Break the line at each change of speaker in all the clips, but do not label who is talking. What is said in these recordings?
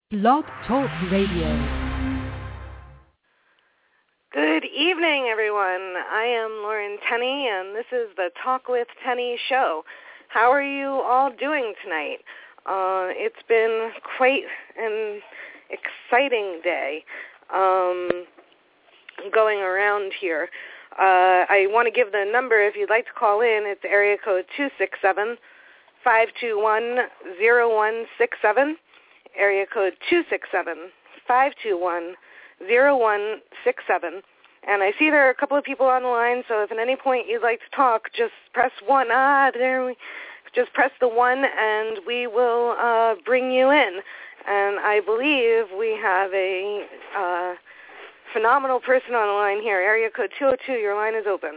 Blog Talk Radio.
Good evening, everyone. I am Lauren Tenney, and this is the Talk with Tenney show. How are you all doing tonight? It's been quite an exciting day going around here. I want to give the number if you'd like to call in. It's area code 267-521-0167. Area code 267-521-0167. And I see there are a couple of people on the line, so if at any point you'd like to talk, just press 1. Just press the 1 and we will bring you in. And I believe we have a phenomenal person on the line here. Area code 202, your line is open.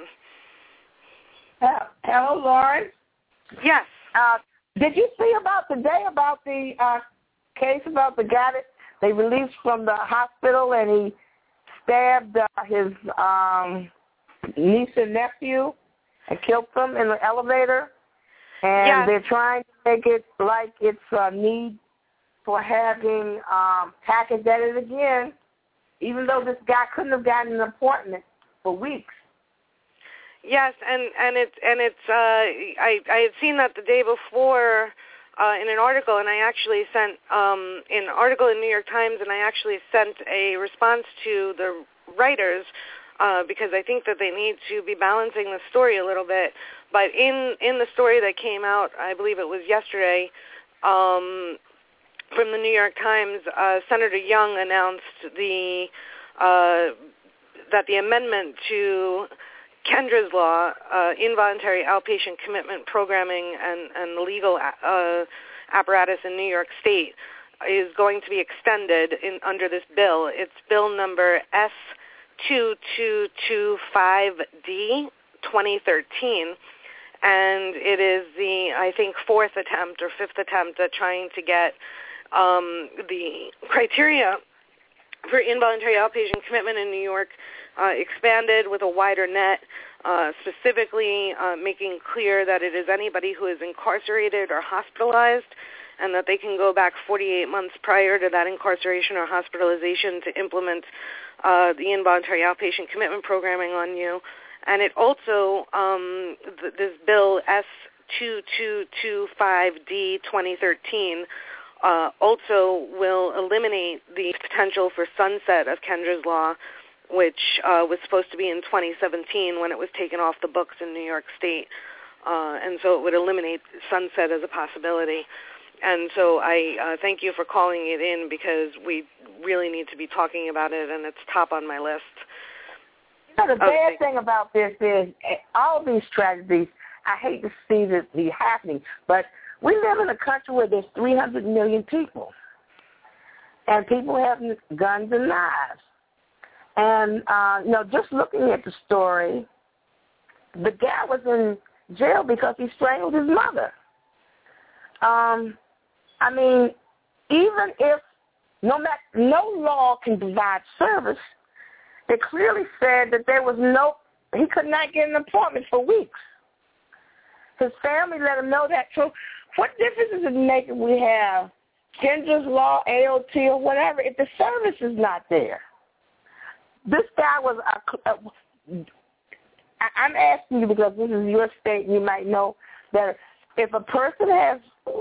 Hello, Lauren.
Yes.
Did you see about today about the case about the guy that they released from the hospital and he stabbed his niece and nephew and killed them in the elevator? And
yes.
They're trying to make it like it's a need for having package edit again, even though this guy couldn't have gotten an appointment for weeks.
Yes, and it's I had seen that the day before in an article, and I actually sent an article in New York Times, and I actually sent a response to the writers because I think that they need to be balancing the story a little bit. But in the story that came out, I believe it was yesterday, from the New York Times, Senator Young announced that the amendment to Kendra's Law, involuntary outpatient commitment programming and the legal apparatus in New York State, is going to be extended under this bill. It's bill number S2225D 2013, and it is the, I think, fourth attempt or fifth attempt at trying to get the criteria for involuntary outpatient commitment in New York expanded with a wider net, specifically making clear that it is anybody who is incarcerated or hospitalized and that they can go back 48 months prior to that incarceration or hospitalization to implement the involuntary outpatient commitment programming on you. And it also, this bill S2225D 2013, also will eliminate the potential for sunset of Kendra's Law, which was supposed to be in 2017 when it was taken off the books in New York State. And so it would eliminate sunset as a possibility. And so I thank you for calling it in because we really need to be talking about it, and it's top on my list.
You know, the bad thing about this is all these tragedies, I hate to see this be happening, but we live in a country where there's 300 million people, and people have guns and knives. And, just looking at the story, the guy was in jail because he strangled his mother. Even if no law can provide service, they clearly said that he could not get an appointment for weeks. His family let him know that. So what difference does it make if we have Kendra's Law, AOT, or whatever, if the service is not there? This guy was I'm asking you because this is your state and you might know that if a person has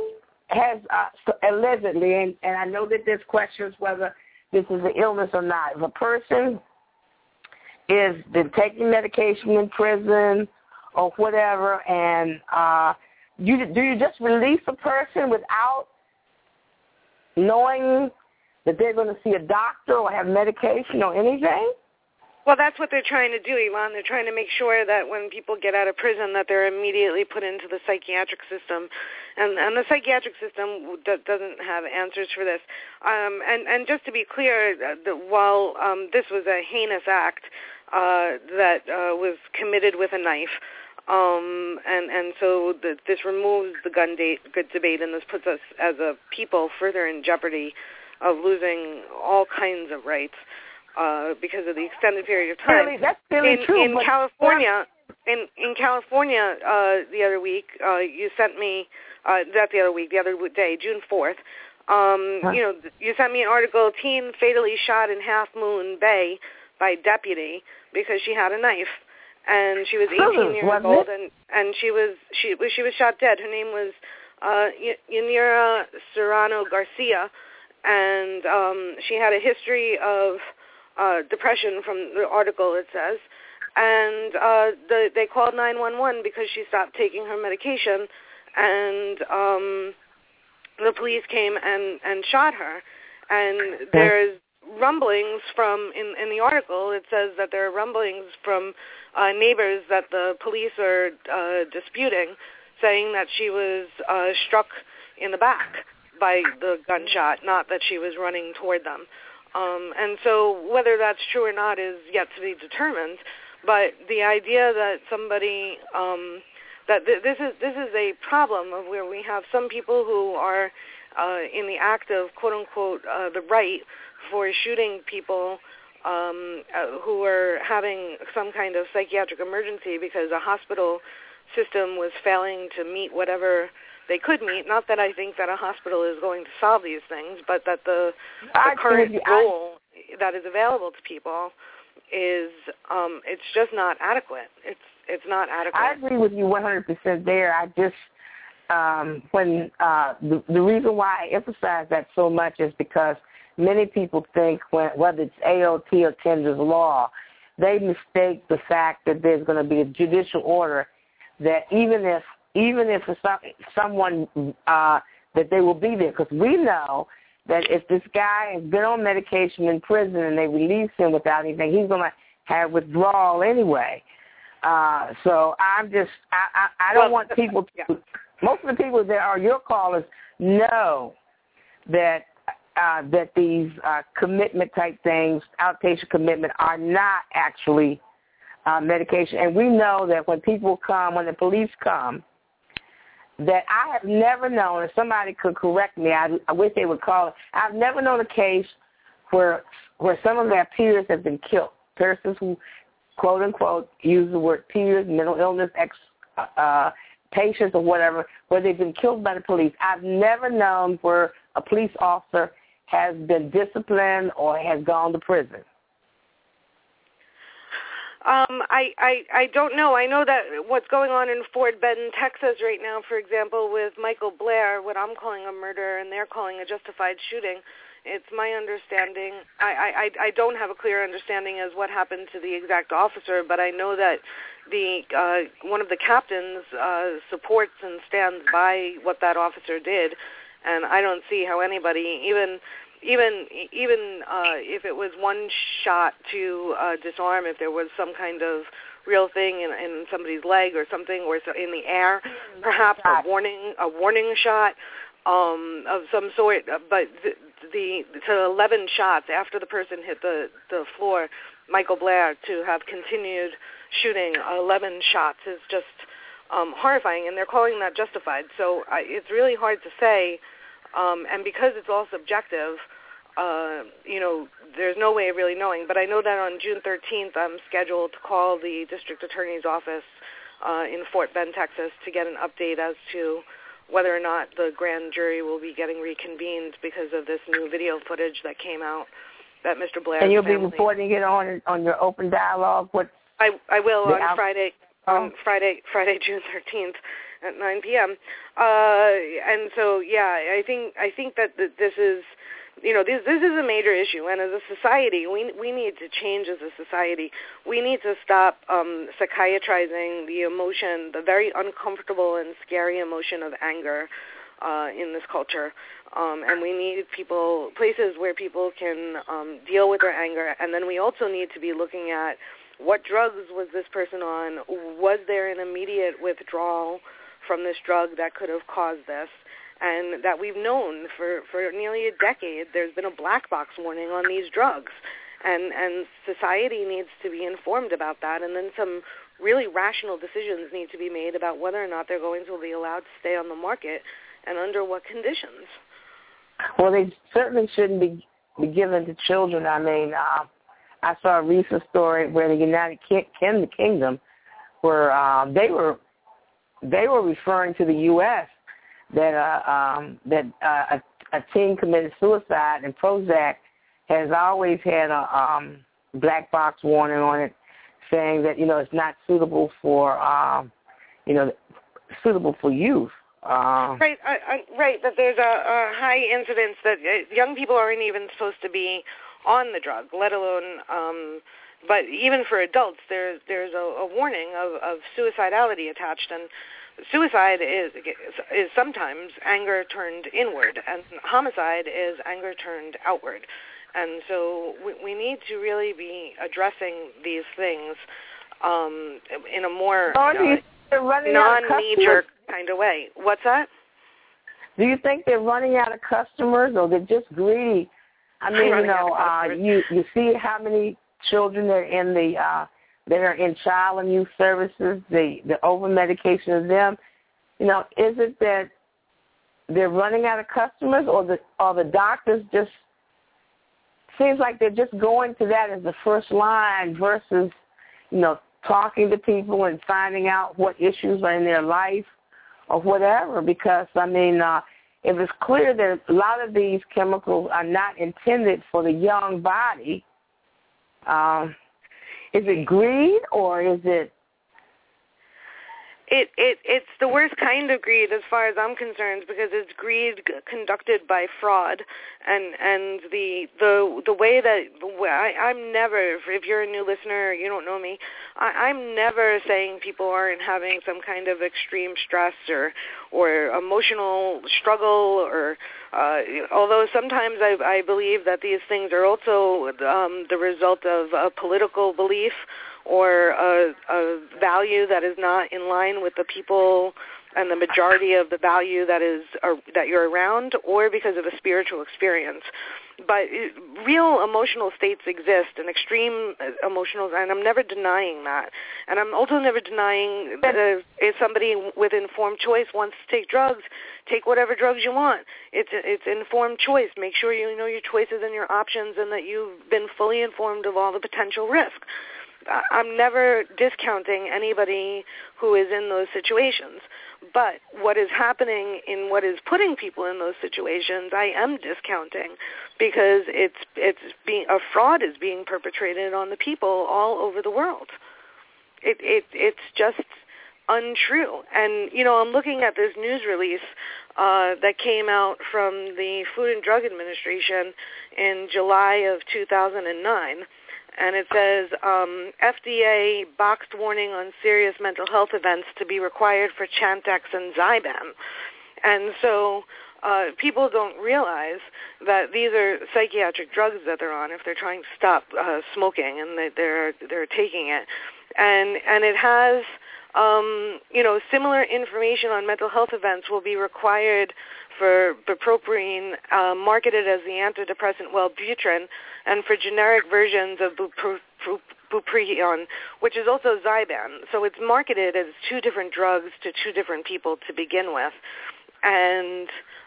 allegedly, and I know that there's questions whether this is an illness or not, if a person is been taking medication in prison or whatever, and do you just release a person without knowing that they're going to see a doctor or have medication or anything?
Well, that's what they're trying to do, Yvonne. They're trying to make sure that when people get out of prison that they're immediately put into the psychiatric system. And the psychiatric system doesn't have answers for this. And just to be clear, while this was a heinous act that was committed with a knife, and so this removes the gun debate, and this puts us as a people further in jeopardy of losing all kinds of rights. Because of the extended period of time.
Really, that's really true.
In California, in California, the other week, you sent me, not the other week, the other day, June 4th, You sent me an article, teen fatally shot in Half Moon Bay by deputy because she had a knife. And she was 18 years old, and she was shot dead. Her name was Yanira Serrano Garcia, and she had a history of depression from the article, it says. And they called 911 because she stopped taking her medication, and the police came and shot her. And there's rumblings from, in the article, it says that there are rumblings from neighbors that the police are disputing, saying that she was struck in the back by the gunshot, not that she was running toward them. And so whether that's true or not is yet to be determined. But the idea that somebody that this is a problem of where we have some people who are in the act of quote unquote the right for shooting people who are having some kind of psychiatric emergency because a hospital system was failing to meet whatever they could meet. Not that I think that a hospital is going to solve these things, but that the current role that is available to people is it's just not adequate. It's not adequate.
I agree with you 100% there. I just the reason why I emphasize that so much is because many people think whether it's AOT or Kendra's law, they mistake the fact that there's going to be a judicial order that even if someone that they will be there, because we know that if this guy has been on medication in prison and they release him without anything, he's going to have withdrawal anyway. So I don't want people to. Most of the people that are your callers know that these commitment type things, outpatient commitment, are not actually medication. And we know that when the police come, that I have never known, if somebody could correct me, I wish they would call it, I've never known a case where some of their peers have been killed. Persons who, quote unquote, use the word peers, mental illness, patients or whatever, where they've been killed by the police. I've never known where a police officer has been disciplined or has gone to prison.
I don't know. I know that what's going on in Fort Bend, Texas right now, for example, with Michael Blair, what I'm calling a murder and they're calling a justified shooting, it's my understanding. I don't have a clear understanding as what happened to the exact officer, but I know that one of the captains supports and stands by what that officer did, and I don't see how anybody, even if it was one shot to disarm, if there was some kind of real thing in somebody's leg or something, or in the air, perhaps a warning shot of some sort. But the 11 shots after the person hit the floor, Michael Blair, to have continued shooting 11 shots is just horrifying, and they're calling that justified. So it's really hard to say. And because it's all subjective, there's no way of really knowing. But I know that on June 13th, I'm scheduled to call the district attorney's office in Fort Bend, Texas, to get an update as to whether or not the grand jury will be getting reconvened because of this new video footage that came out that Mr. Blair's
And you'll
family.
be reporting it on your open dialogue?
I will on Friday, June 13th. At 9 p.m. And so, yeah, I think that this is, this is a major issue. And as a society, we need to change as a society. We need to stop psychiatrizing the emotion, the very uncomfortable and scary emotion of anger in this culture. And we need places where people can deal with their anger. And then we also need to be looking at what drugs was this person on? Was there an immediate withdrawal from this drug that could have caused this, and that we've known for nearly a decade there's been a black box warning on these drugs, and society needs to be informed about that, and then some really rational decisions need to be made about whether or not they're going to be allowed to stay on the market and under what conditions.
Well, they certainly shouldn't be given to children. I mean, I saw a recent story where the United Kingdom, where they were referring to the U.S. that a teen committed suicide, and Prozac has always had a black box warning on it, saying that it's not suitable for suitable for youth.
Right. That there's a high incidence that young people aren't even supposed to be on the drug, let alone. But even for adults, there's a warning of suicidality attached, and suicide is sometimes anger turned inward, and homicide is anger turned outward. And so we need to really be addressing these things in a more non-knee-jerk kind of way. What's that?
Do you think they're running out of customers, or they're just greedy? I mean, you see how many children are in that are in child and youth services, the over-medication of them. Is it that they're running out of customers, or the doctors just seems like they're just going to that as the first line versus, talking to people and finding out what issues are in their life or whatever? Because, I mean, if it's clear that a lot of these chemicals are not intended for the young body, is it greed, or is it?
It's the worst kind of greed as far as I'm concerned, because it's greed conducted by fraud, and the way that I'm never, if you're a new listener, you don't know me, I'm never saying people aren't having some kind of extreme stress or emotional struggle, or although sometimes I believe that these things are also the result of a political belief or a value that is not in line with the people and the majority of the value that you're around, or because of a spiritual experience. But real emotional states exist, and extreme emotional, and I'm never denying that. And I'm also never denying that if somebody with informed choice wants to take drugs, take whatever drugs you want. It's informed choice. Make sure you know your choices and your options, and that you've been fully informed of all the potential risk. I'm never discounting anybody who is in those situations. But what is happening in what is putting people in those situations, I am discounting, because a fraud is being perpetrated on the people all over the world. It's just untrue. And, I'm looking at this news release that came out from the Food and Drug Administration in July of 2009. And it says, FDA boxed warning on serious mental health events to be required for Chantix and Zyban. And so people don't realize that these are psychiatric drugs that they're on if they're trying to stop smoking, and they're taking it. And it has, similar information on mental health events will be required for bupropion, marketed as the antidepressant Wellbutrin, and for generic versions of bupropion, which is also Zyban. So it's marketed as two different drugs to two different people to begin with. I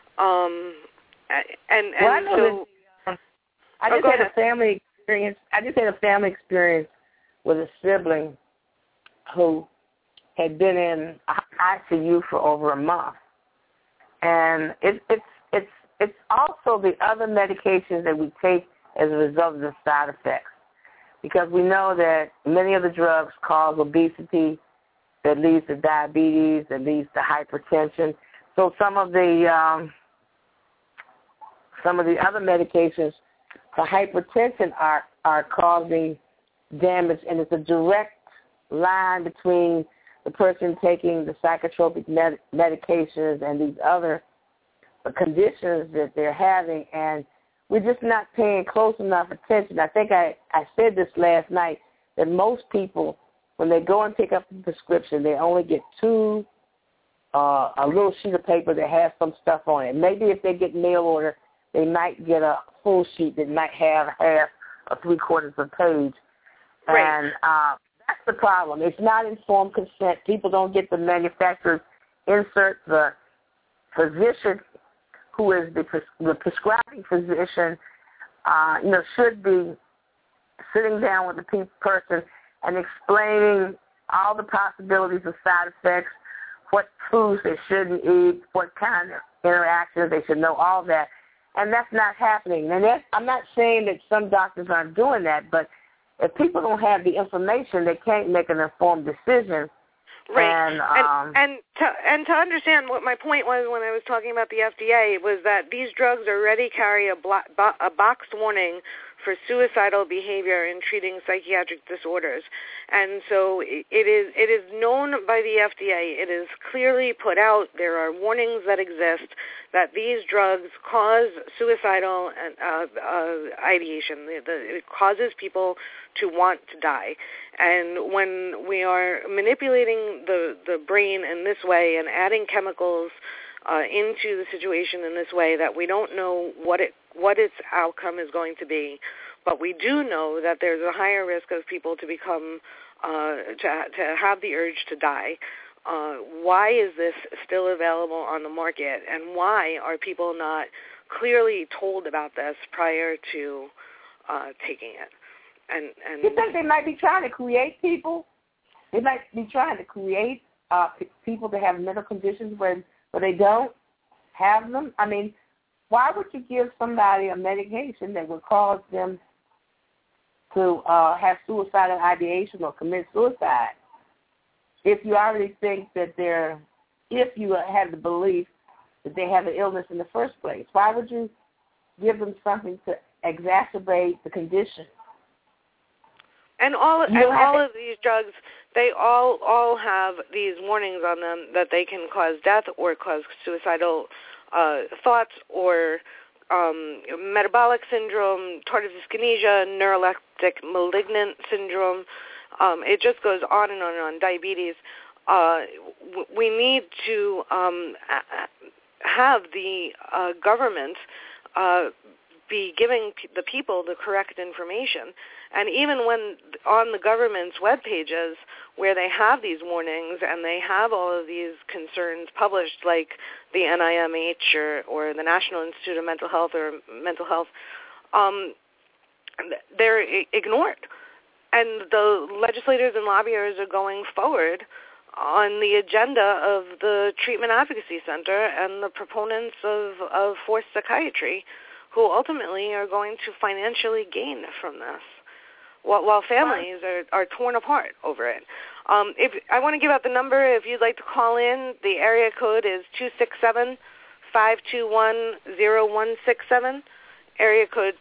just had a family experience with a sibling who had been in ICU for over a month. And it's also the other medications that we take as a result of the side effects, because we know that many of the drugs cause obesity, that leads to diabetes, that leads to hypertension. So some of the other medications for hypertension are causing damage, and it's a direct line between the person taking the psychotropic medications and these other conditions that they're having, and we're just not paying close enough attention. I think I said this last night, that most people, when they go and pick up a prescription, they only get a little sheet of paper that has some stuff on it. Maybe if they get mail order, they might get a full sheet that might have half or three-quarters of a page. Right.
And that's the problem. It's not informed consent. People don't get the manufacturer's insert. The physician, who is the prescribing physician, should be sitting down with the person and explaining all the possibilities of side effects, what foods they shouldn't eat, what kind of interactions they should know, all that. And that's not happening. And I'm not saying that some doctors aren't doing that, but if people don't have the information, they can't make an informed decision.
Right. And to understand what my point was when I was talking about the FDA was that these drugs already carry a boxed warning for suicidal behavior in treating psychiatric disorders. And so it is known by the FDA. It is clearly put out. There are warnings that exist that these drugs cause suicidal ideation. It causes people to want to die. And when we are manipulating the brain in this way and adding chemicals into the situation in this way, that we don't know what its outcome is going to be, but we do know that there's a higher risk of people to become to have the urge to die. Why is this still available on the market, and why are people not clearly told about this prior to taking it? And
you think they might be trying to create people? They might be trying to create people that have mental conditions where they don't have them. I mean, why would you give somebody a medication that would cause them to have suicidal ideation or commit suicide if you already think that if you have the belief that they have an illness in the first place? Why would you give them something to exacerbate the condition?
And all of these drugs, they all have these warnings on them that they can cause death or cause suicidal thoughts or metabolic syndrome, tardive dyskinesia, neuroleptic malignant syndrome. It just goes on and on and on. Diabetes. We need to have the government be giving the people the correct information. And even when on the government's web pages where they have these warnings and they have all of these concerns published, like the NIMH or the National Institute of Mental Health or Mental Health, they're ignored. And the legislators and lobbyists are going forward on the agenda of the Treatment Advocacy Center and the proponents of forced psychiatry, who ultimately are going to financially gain from this, while families are torn apart over it. If I want to give out the number, if you'd like to call in, the area code is 267-521-0167, area code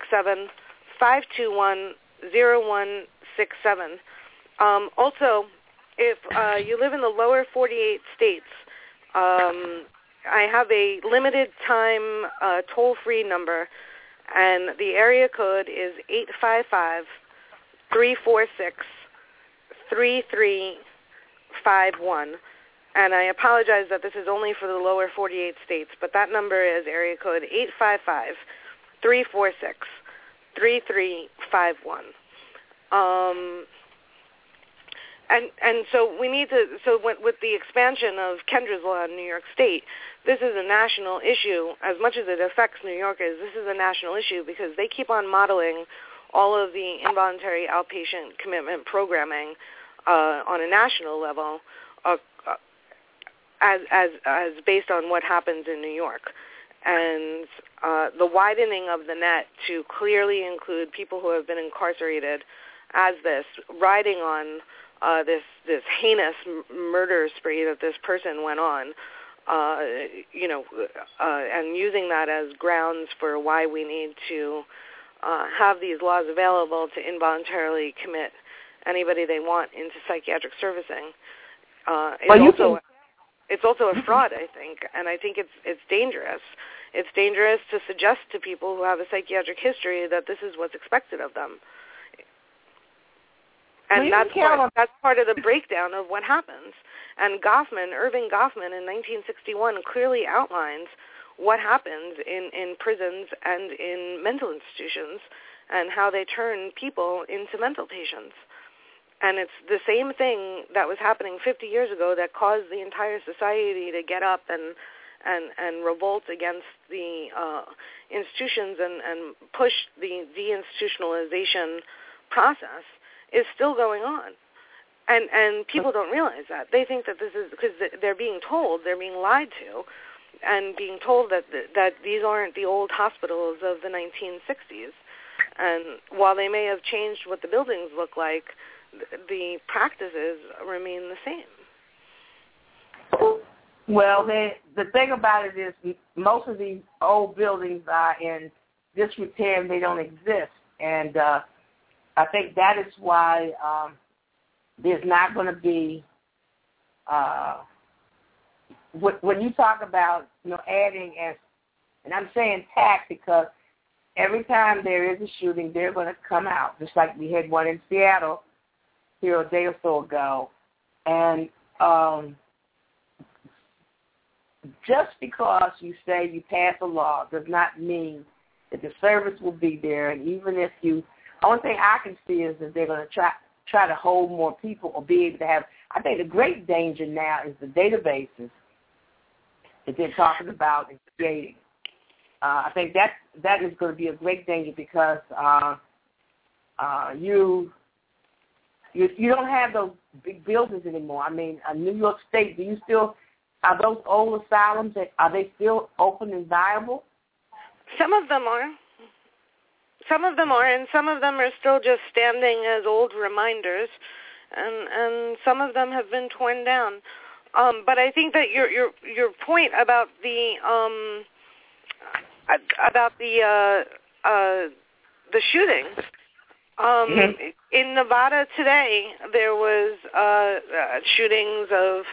267-521-0167. Also, if you live in the lower 48 states, I have a limited time toll-free number, and the area code is 855-346-3351. And I apologize that this is only for the lower 48 states, but that number is area code 855-346-3351. And so we need to, with the expansion of Kendra's Law in New York State, this is a national issue. As much as it affects New Yorkers, this is a national issue because they keep on modeling all of the involuntary outpatient commitment programming on a national level as based on what happens in New York. And the widening of the net to clearly include people who have been incarcerated as this, riding on this heinous murder spree that this person went on, and using that as grounds for why we need to have these laws available to involuntarily commit anybody they want into psychiatric servicing. It's also a fraud, I think, and I think it's dangerous. It's dangerous to suggest to people who have a psychiatric history that this is what's expected of them. And that's part of the breakdown of what happens. And Irving Goffman in 1961 clearly outlines what happens in prisons and in mental institutions and how they turn people into mental patients. And it's the same thing that was happening 50 years ago that caused the entire society to get up and revolt against the institutions and push the deinstitutionalization process is still going on. And people don't realize that. They think that this is because they're being told, they're being lied to, and being told that these aren't the old hospitals of the 1960s. And while they may have changed what the buildings look like, the practices remain the same.
Well, the thing about it is most of these old buildings are in disrepair and they don't exist. And I think that is why there's not going to be, when you talk about, adding, and I'm saying tax because every time there is a shooting, they're going to come out, just like we had one in Seattle here a day or so ago. And just because you say you pass a law does not mean that the service will be there. And even if only thing I can see is that they're going to try to hold more people or be able to have, I think the great danger now is the databases that they're talking about and creating. I think that is going to be a great danger because you don't have those big buildings anymore. I mean, New York State, are those old asylums, are they still open and viable?
Some of them are. Some of them are, and some of them are still just standing as old reminders, and some of them have been torn down. But I think that your point about the shooting in Nevada today, there was shootings of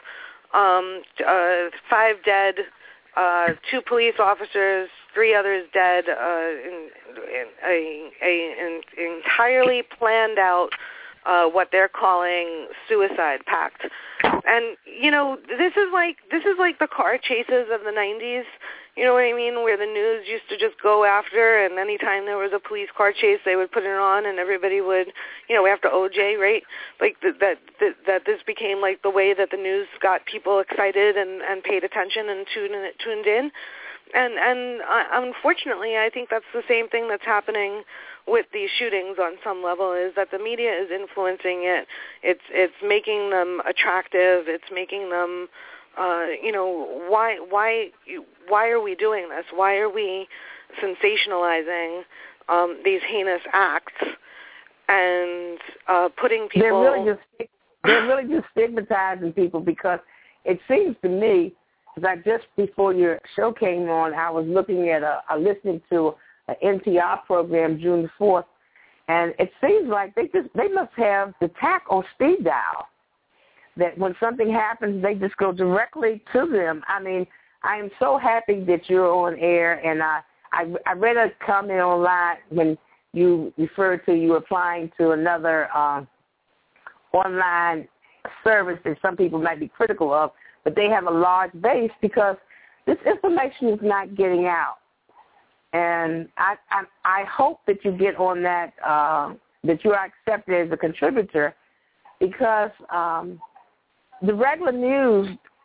5 dead, 2 police officers, 3 others dead, in an entirely planned out what they're calling suicide pact. And this is like the car chases of the 90s. You know what I mean? Where the news used to just go after, and anytime there was a police car chase, they would put it on, and everybody would, after OJ, right? Like that this became like the way that the news got people excited and paid attention and tuned in. And unfortunately, I think that's the same thing that's happening with these shootings on some level, is that the media is influencing it. It's making them attractive. It's making them, why are we doing this? Why are we sensationalizing these heinous acts and putting people?
They're really just stigmatizing people because it seems to me, because just before your show came on, I was looking at listening to an NPR program June the 4th, and it seems like they must have the TAC on speed dial. That when something happens, they just go directly to them. I mean, I am so happy that you're on air, and I read a comment online when you referred to you applying to another online service that some people might be critical of, but they have a large base because this information is not getting out. And I hope that you get on that, that you are accepted as a contributor, because the regular news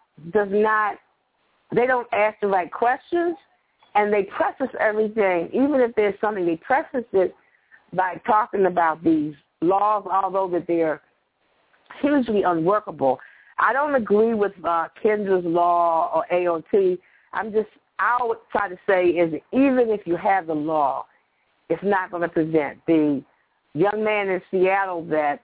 they don't ask the right questions, and they preface everything. Even if there's something, they preface it by talking about these laws, although that they're hugely unworkable. I don't agree with Kendra's law or AOT. I would try to say is even if you have the law, it's not going to prevent. The young man in Seattle that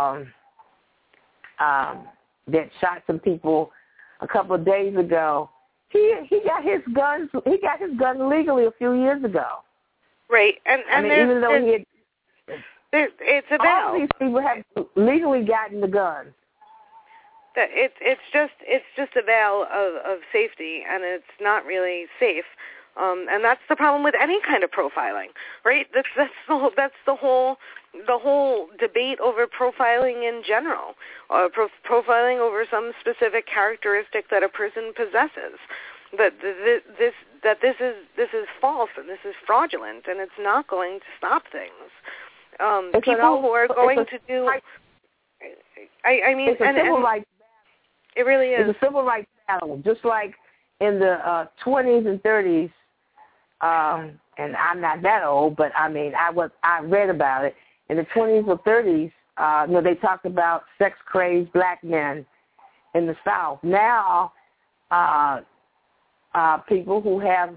shot some people a couple of days ago, he got his gun legally a few years ago.
Right, and
even though
it's about
all these people have legally gotten the guns.
It's just a veil of safety, and it's not really safe. And that's the problem with any kind of profiling, right? That's the whole debate over profiling in general, or profiling over some specific characteristic that a person possesses. That this is false and this is fraudulent, and it's not going to stop things. People who are going to do, I mean,
it's a civil rights.
It really is.
It's a civil rights battle, just like in the 20s and 30s. And I'm not that old, but I mean, I read about it in the 20s or 30s. They talked about sex-crazed black men in the South. Now, people who have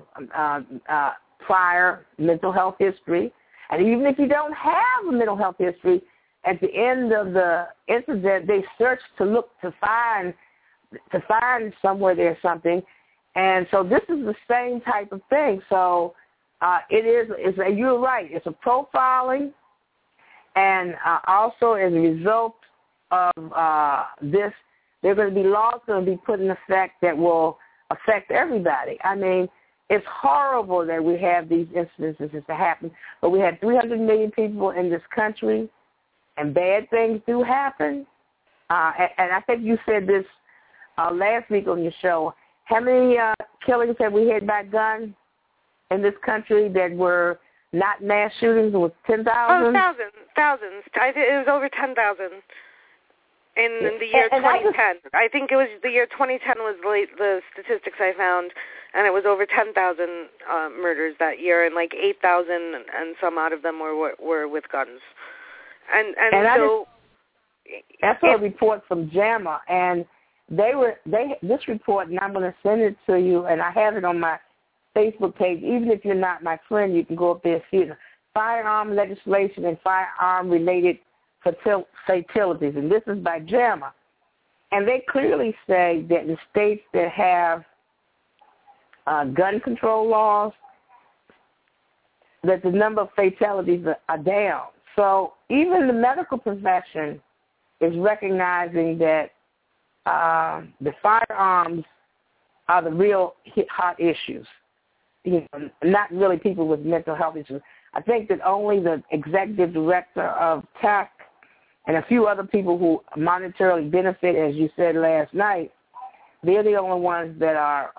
prior mental health history. And even if you don't have a mental health history, at the end of the incident, they search to find somewhere there's something. And so this is the same type of thing. So you're right. It's a profiling. And also as a result of this, there are going to be laws going to be put in effect that will affect everybody. I mean, it's horrible that we have these incidences to happen, but we have 300 million people in this country, and bad things do happen. And I think you said this last week on your show. How many killings have we had by gun in this country that were not mass shootings? It was 10,000?
Oh, thousands. It was over 10,000 in the year 2010. I think it was the year 2010 was the statistics I found, and it was over 10,000 murders that year, and like 8,000 and some out of them were with guns. And so
I saw a report from JAMA, and this report, and I'm going to send it to you, and I have it on my Facebook page. Even if you're not my friend, you can go up there and see it. Firearm legislation and firearm-related fatalities, and this is by JAMA. And they clearly say that in states that have gun control laws, that the number of fatalities are down. So even the medical profession is recognizing that the firearms are the real hot issues. Not really people with mental health issues. I think that only the executive director of TAC and a few other people who monetarily benefit, as you said last night, they're the only ones that are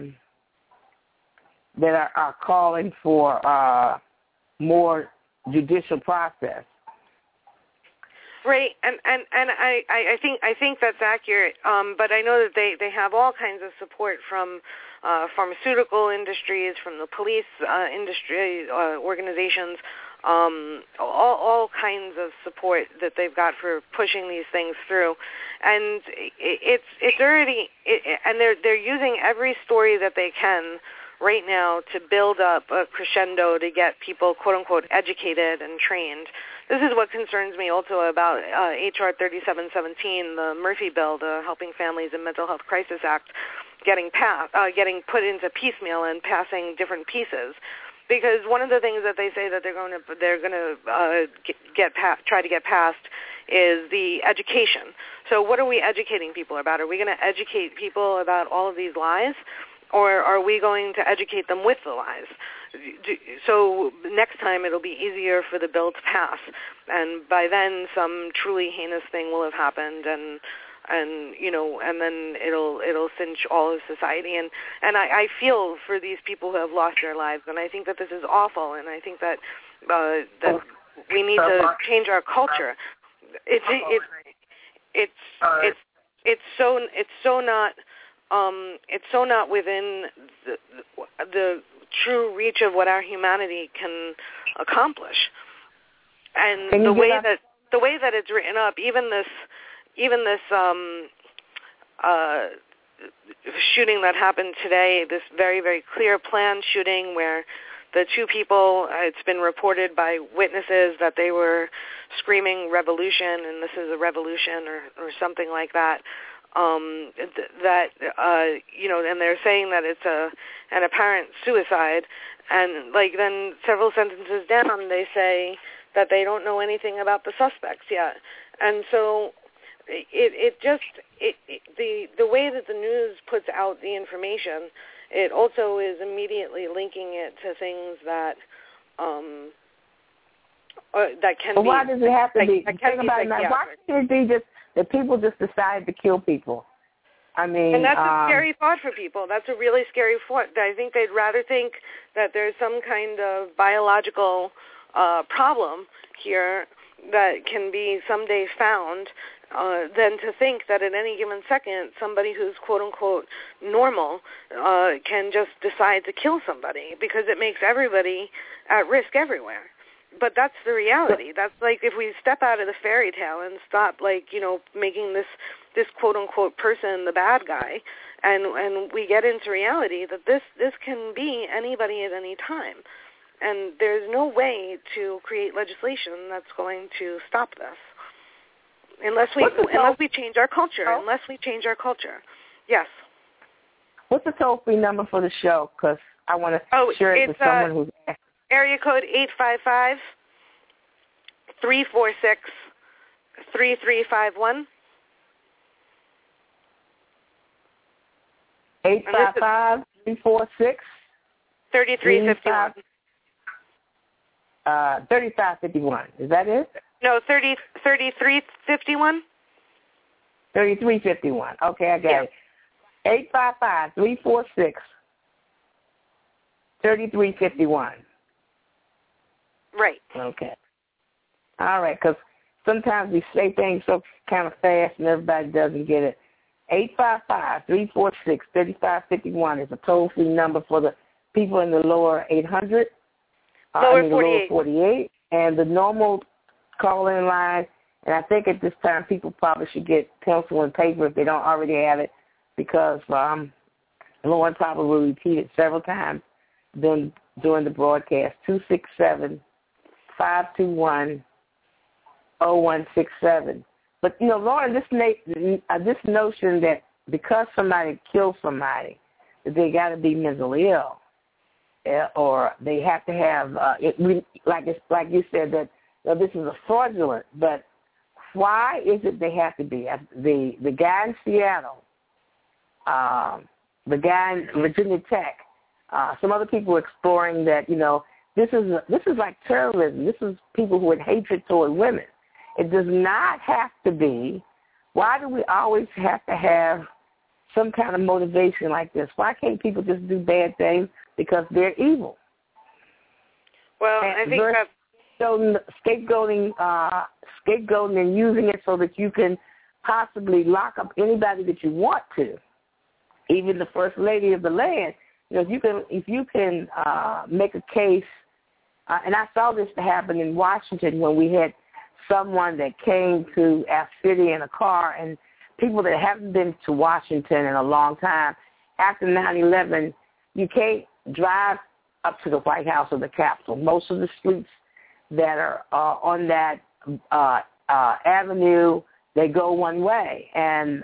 calling for more judicial process.
Right, and I think that's accurate. But I know that they have all kinds of support from pharmaceutical industries, from the police industry organizations, all kinds of support that they've got for pushing these things through, and it's already and they're using every story that they can right now to build up a crescendo to get people, quote unquote, educated and trained. This is what concerns me also about H.R. 3717, the Murphy Bill, the Helping Families in Mental Health Crisis Act, getting put into piecemeal and passing different pieces. Because one of the things that they say that they're going to try to get passed is the education. So what are we educating people about? Are we going to educate people about all of these lies, or are we going to educate them with the lies? So next time it'll be easier for the bill to pass, and by then some truly heinous thing will have happened, and then it'll cinch all of society. And I feel for these people who have lost their lives, and I think that this is awful, and I think that we need to change our culture. It's so not within the true reach of what our humanity can accomplish. And the way that it's written up, even this shooting that happened today, this very, very clear planned shooting where the two people, it's been reported by witnesses that they were screaming revolution, and this is a revolution or something like that. And they're saying that it's an apparent suicide, and then several sentences down they say that they don't know anything about the suspects yet. And so the way that the news puts out the information, it also is immediately linking it to things that that can be.
Why does it have to be?
Why
can't it be just that people just decide to kill people? I mean,
and that's a scary thought for people. That's a really scary thought. I think they'd rather think that there's some kind of biological problem here that can be someday found than to think that at any given second somebody who's quote-unquote normal can just decide to kill somebody, because it makes everybody at risk everywhere. But that's the reality. That's like if we step out of the fairy tale and stop, making this quote-unquote person the bad guy, and we get into reality that this can be anybody at any time. And there's no way to create legislation that's going to stop this unless we change our culture.
Oh.
Unless we change our culture. Yes.
What's the toll-free number for the show? Because I want to share it with someone who's asked.
Area code 855-346-3351.
855-346?
3351.
3551. Is that it?
No, 3351.
3351. Okay, I got it. 855-346-3351.
Right.
Okay. All right, because sometimes we say things so kind of fast and everybody doesn't get it. 855-346-3551 is a toll-free number for the people in the lower 800.
Lower 48.
Lower 48. And the normal call-in line, and I think at this time people probably should get pencil and paper if they don't already have it, because Lauren probably will repeat it several times during the broadcast. 267-521-0167. But, Lauren, this notion that because somebody kills somebody, that they got to be mentally ill, or they have to have, like you said, that this is a fraudulent. But why is it they have to be? The guy in Seattle, the guy in Virginia Tech, some other people are exploring that, this is like terrorism. This is people who had hatred toward women. It does not have to be. Why do we always have to have some kind of motivation like this? Why can't people just do bad things because they're evil?
Well, I think that's
scapegoating and using it so that you can possibly lock up anybody that you want to, even the first lady of the land. If you can make a case, and I saw this happen in Washington when we had someone that came to our city in a car, and people that haven't been to Washington in a long time, after 9/11, you can't drive up to the White House or the Capitol. Most of the streets that are on that avenue, they go one way. And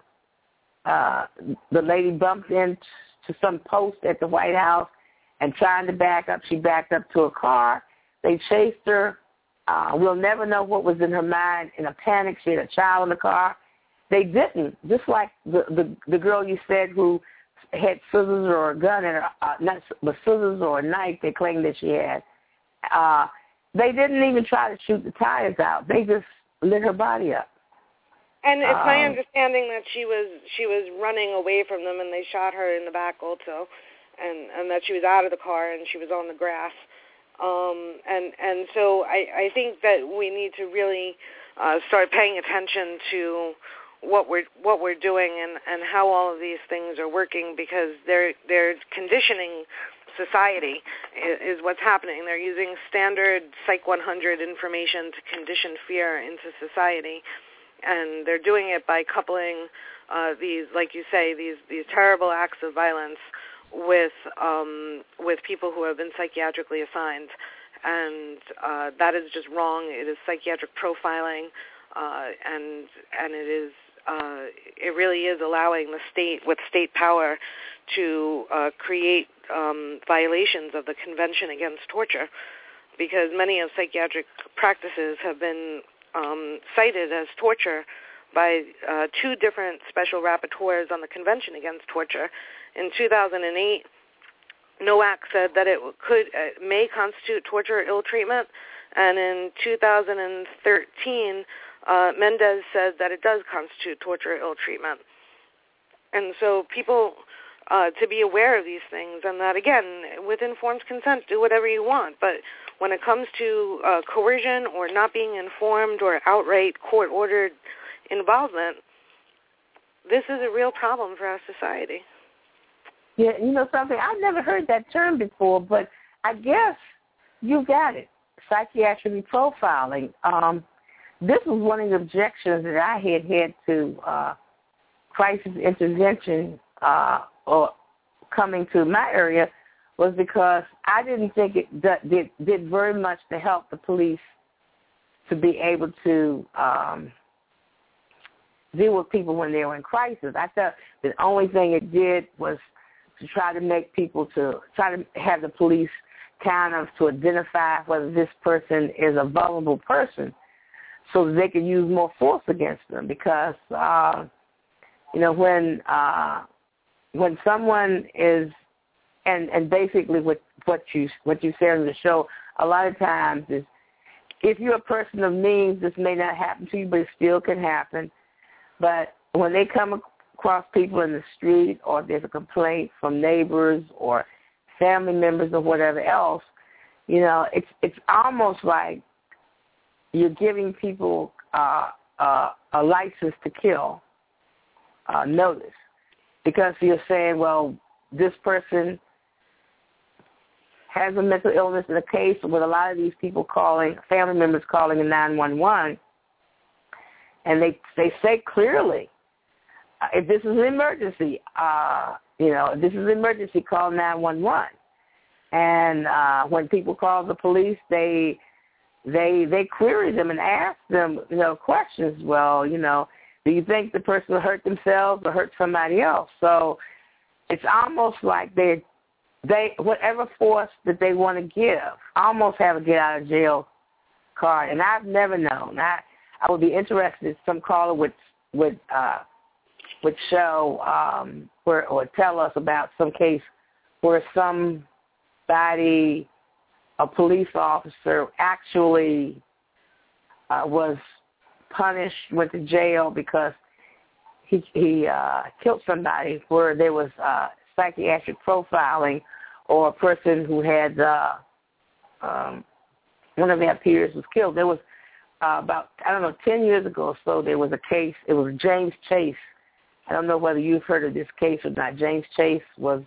the lady bumped into some post at the White House and trying to back up. She backed up to a car. They chased her. We'll never know what was in her mind. In a panic, she had a child in the car. They didn't. Just like the girl you said who had scissors or a gun in her, not but scissors or a knife they claimed that she had. They didn't even try to shoot the tires out. They just lit her body up.
And it's my understanding that she was running away from them, and they shot her in the back also, and that she was out of the car and she was on the grass. And so I think that we need to really start paying attention to what we're doing and how all of these things are working, because they're conditioning society is what's happening. They're using standard Psych 100 information to condition fear into society, and they're doing it by coupling these, like you say, these terrible acts of violence with people who have been psychiatrically assigned, and that is just wrong. It is psychiatric profiling, and it really is allowing the state with state power to create violations of the Convention Against Torture, because many of psychiatric practices have been cited as torture by two different special rapporteurs on the Convention Against Torture. In 2008, NOAC said that it may constitute torture or ill treatment, and in 2013, Mendez said that it does constitute torture or ill treatment. And so people to be aware of these things, and that, again, with informed consent, do whatever you want. But when it comes to coercion or not being informed or outright court-ordered involvement, this is a real problem for our society.
Yeah, you know something? I've never heard that term before, but I guess you got it. Psychiatric profiling. this was one of the objections that I had to crisis intervention or coming to my area, was because I didn't think it did very much to help the police to be able to deal with people when they were in crisis. I thought the only thing it did was to try to make people to try to have the police kind of to identify whether this person is a vulnerable person so that they could use more force against them. Because, when someone is, and basically what you said on the show a lot of times is, if you're a person of means, this may not happen to you, but it still can happen. But when they come across people in the street, or there's a complaint from neighbors or family members or whatever else, it's almost like you're giving people a license to kill notice, because you're saying, well, this person has a mental illness. In a case with a lot of these people family members calling in 911, and they say clearly, if this is an emergency, if this is an emergency, call 911. And when people call the police, they query them and ask them, questions. Well, do you think the person will hurt themselves or hurt somebody else? So it's almost like they whatever force that they want to give, almost have a get out of jail card. And I've never known. I would be interested if some caller would show or tell us about some case where somebody, a police officer, actually was punished, went to jail because he killed somebody, where there was psychiatric profiling, or a person who had one of their peers was killed. There was about 10 years ago or so, there was a case. It was James Chase. I don't know whether you've heard of this case or not. James Chase was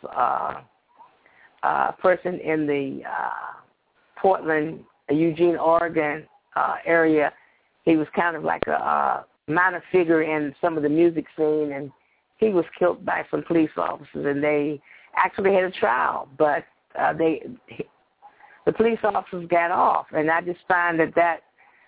a person in the Portland, Eugene, Oregon area. He was kind of like a minor figure in some of the music scene, and he was killed by some police officers, and they actually had a trial, but the police officers got off. And I just find that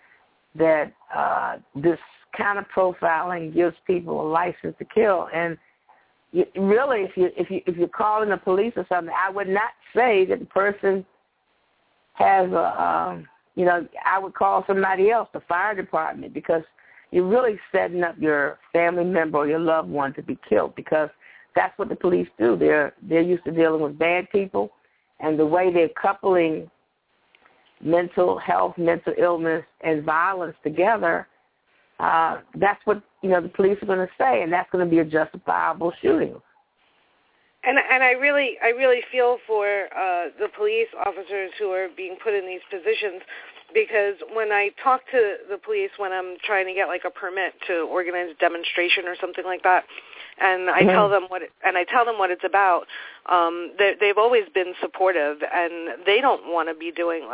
this kind of profiling gives people a license to kill. And really, if you're calling the police or something, I would not say that the person has I would call somebody else, the fire department, because you're really setting up your family member or your loved one to be killed, because that's what the police do. They're used to dealing with bad people, and the way they're coupling mental health, mental illness, and violence together, that's what the police are going to say, and that's going to be a justifiable shooting.
And I really feel for the police officers who are being put in these positions, because when I talk to the police when I'm trying to get like a permit to organize a demonstration or something like that, and I tell them what it's about, they've always been supportive, and they don't want to be doing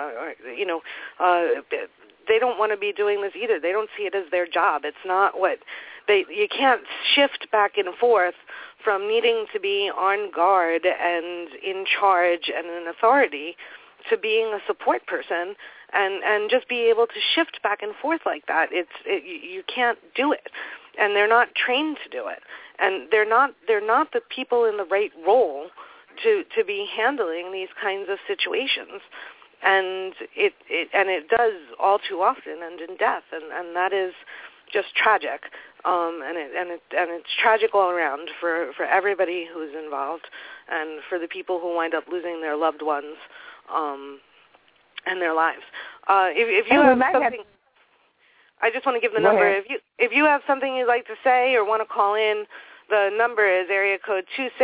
they don't want to be doing this either. They don't see it as their job. It's not what you can't shift back and forth from needing to be on guard and in charge and in authority to being a support person, and just be able to shift back and forth like that. You can't do it, and they're not trained to do it, and they're not the people in the right role to be handling these kinds of situations. And it does all too often end in death, and that is just tragic. And it's tragic all around for everybody who's involved, and for the people who wind up losing their loved ones and their lives. If you have something, I just want to give the number. If you have something you'd like to say or want to call in, the number is area code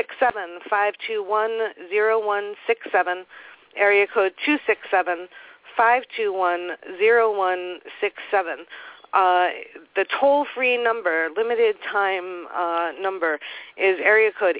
267-521-0167. Area code 267-521-0167. The toll-free number, limited time number, is area code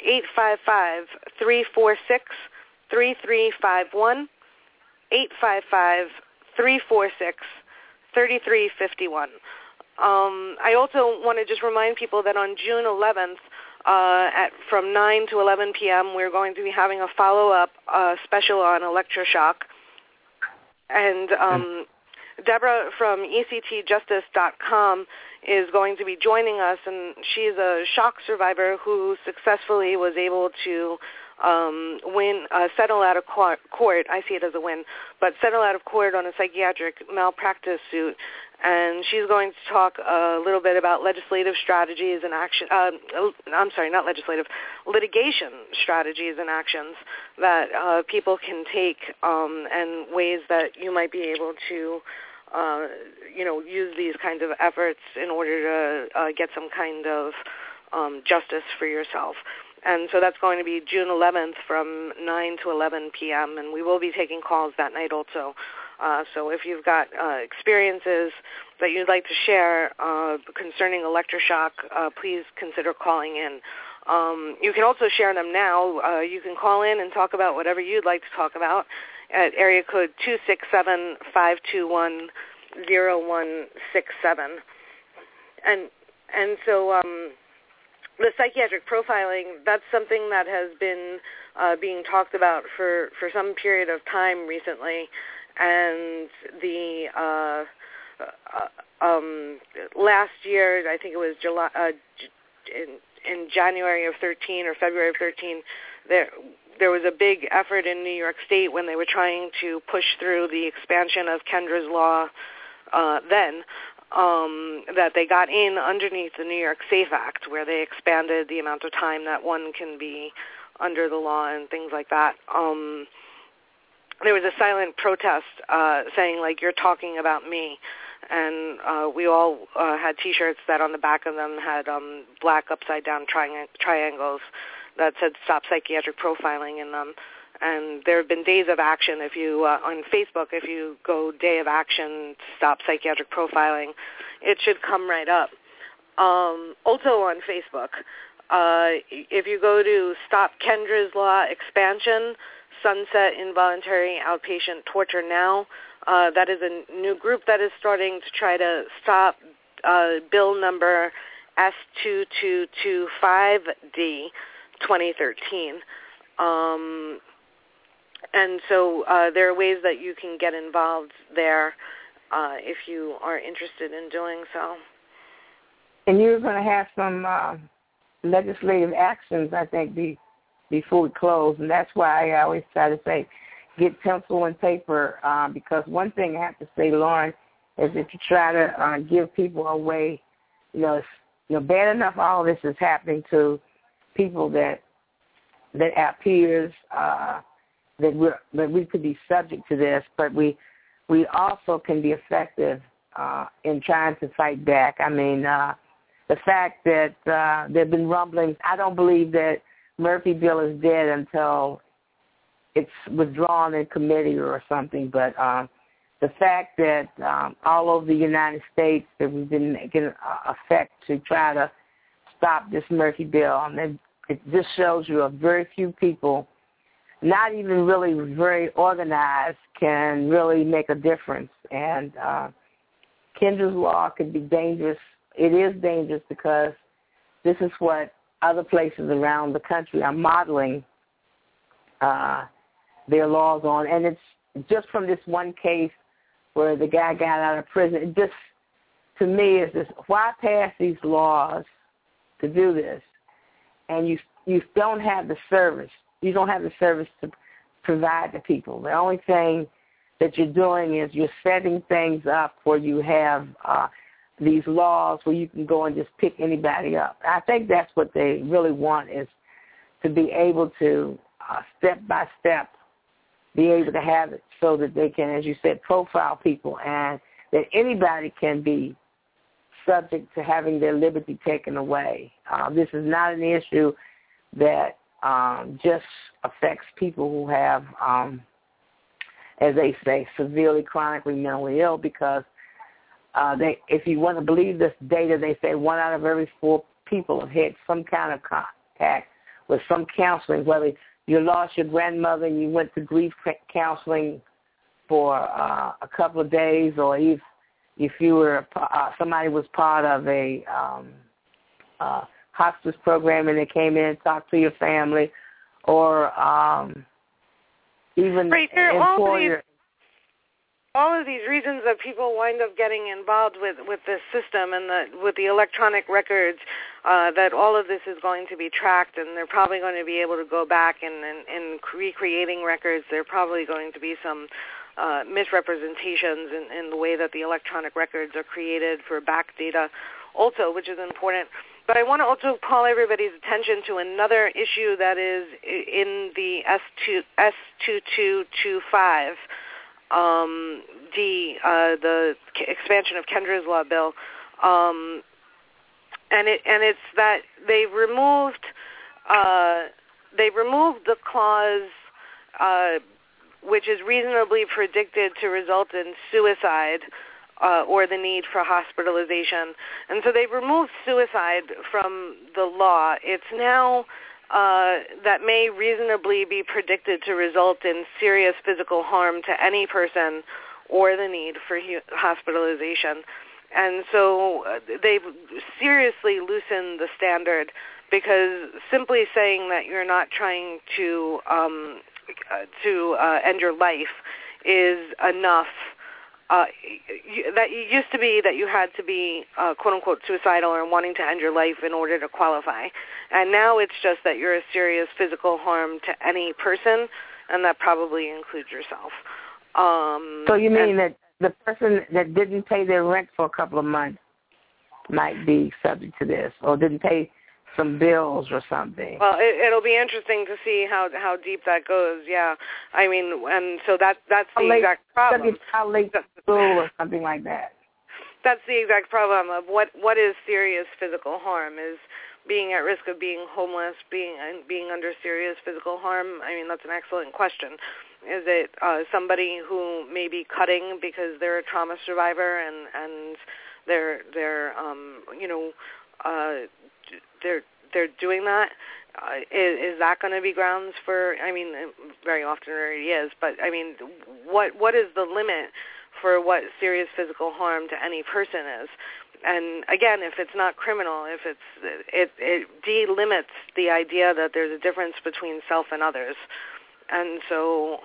855-346-3351, 855-346-3351. 3351. I also want to just remind people that on June 11th, from 9 to 11 p.m., we're going to be having a follow-up special on electroshock. And Deborah from ECTjustice.com is going to be joining us, and she's a shock survivor who successfully was able to settle out of court. I see it as a win, but settle out of court on a psychiatric malpractice suit. And she's going to talk a little bit about legislative strategies and action. Litigation strategies and actions that people can take, and ways that you might be able to, use these kinds of efforts in order to get some kind of justice for yourself. And so that's going to be June 11th from 9 to 11 p.m., and we will be taking calls that night also. So if you've got experiences that you'd like to share concerning electroshock, please consider calling in. You can also share them now. You can call in and talk about whatever you'd like to talk about at area code 267-521-0167. And so the psychiatric profiling, that's something that has been being talked about for some period of time recently. And the last year, I think it was July, in January of 13 or February of 13, there was a big effort in New York State when they were trying to push through the expansion of Kendra's law that they got in underneath the New York SAFE Act, where they expanded the amount of time that one can be under the law and things like that. There was a silent protest saying, like, you're talking about me. And we all had T-shirts that on the back of them had black upside-down triangles that said stop psychiatric profiling in them. And there have been days of action. If you, on Facebook, if you go Day of Action, Stop Psychiatric Profiling, it should come right up. Also on Facebook, if you go to Stop Kendra's Law Expansion, Sunset Involuntary Outpatient Torture Now, that is a new group that is starting to try to stop bill number S2225D 2013. And so there are ways that you can get involved there if you are interested in doing so.
And you're going to have some legislative actions, I think, before we close. And that's why I always try to say get pencil and paper, because one thing I have to say, Lauren, is if you try to give people a way, bad enough all this is happening to people that our peers, that we could be subject to this, but we also can be effective in trying to fight back. I mean, the fact that there have been rumblings, I don't believe that Murphy Bill is dead until it's withdrawn in committee or something, but the fact that all over the United States that we've been making effect to try to stop this Murphy Bill, and it just shows you a very few people, not even really very organized, can really make a difference. And Kendra's Law could be dangerous. It is dangerous because this is what other places around the country are modeling their laws on. And it's just from this one case where the guy got out of prison. It just, to me, is this, why pass these laws to do this? And you don't have the service. You don't have the service to provide to people. The only thing that you're doing is you're setting things up where you have these laws where you can go and just pick anybody up. I think that's what they really want, is to be able to, step by step, be able to have it so that they can, as you said, profile people, and that anybody can be subject to having their liberty taken away. This is not an issue that just affects people who have, as they say, severely chronically mentally ill, because if you want to believe this data, they say 1 out of every 4 people have had some kind of contact with some counseling, whether you lost your grandmother and you went to grief counseling for a couple of days, or if you were somebody was part of a hospice program and they came in and talked to your family, or even employer.
All of these reasons that people wind up getting involved with this system and with the electronic records, that all of this is going to be tracked, and they're probably going to be able to go back and recreating records. There are probably going to be some misrepresentations in the way that the electronic records are created for back data also, which is important. But I want to also call everybody's attention to another issue that is in the S2225, the expansion of Kendra's Law bill, and it's that they've removed the clause which is reasonably predicted to result in suicide or the need for hospitalization. And so they've removed suicide from the law. It's now that may reasonably be predicted to result in serious physical harm to any person or the need for hospitalization. And so they've seriously loosened the standard, because simply saying that you're not trying to end your life is enough. That it used to be that you had to be quote-unquote suicidal or wanting to end your life in order to qualify. And now it's just that you're a serious physical harm to any person, and that probably includes yourself.
So you mean that the person that didn't pay their rent for a couple of months might be subject to this, or didn't pay some bills or something?
Well, it'll be interesting to see how deep that goes. Yeah, I mean, and so that's the exact problem.
How late to school or something like that.
That's the exact problem of what is serious physical harm. Is being at risk of being homeless, being under serious physical harm? I mean, that's an excellent question. Is it somebody who may be cutting because they're a trauma survivor and they're doing that? Is that going to be grounds for? I mean, very often it already is. But I mean, what is the limit for what serious physical harm to any person is? And again, if it's not criminal, if it delimits the idea that there's a difference between self and others. And so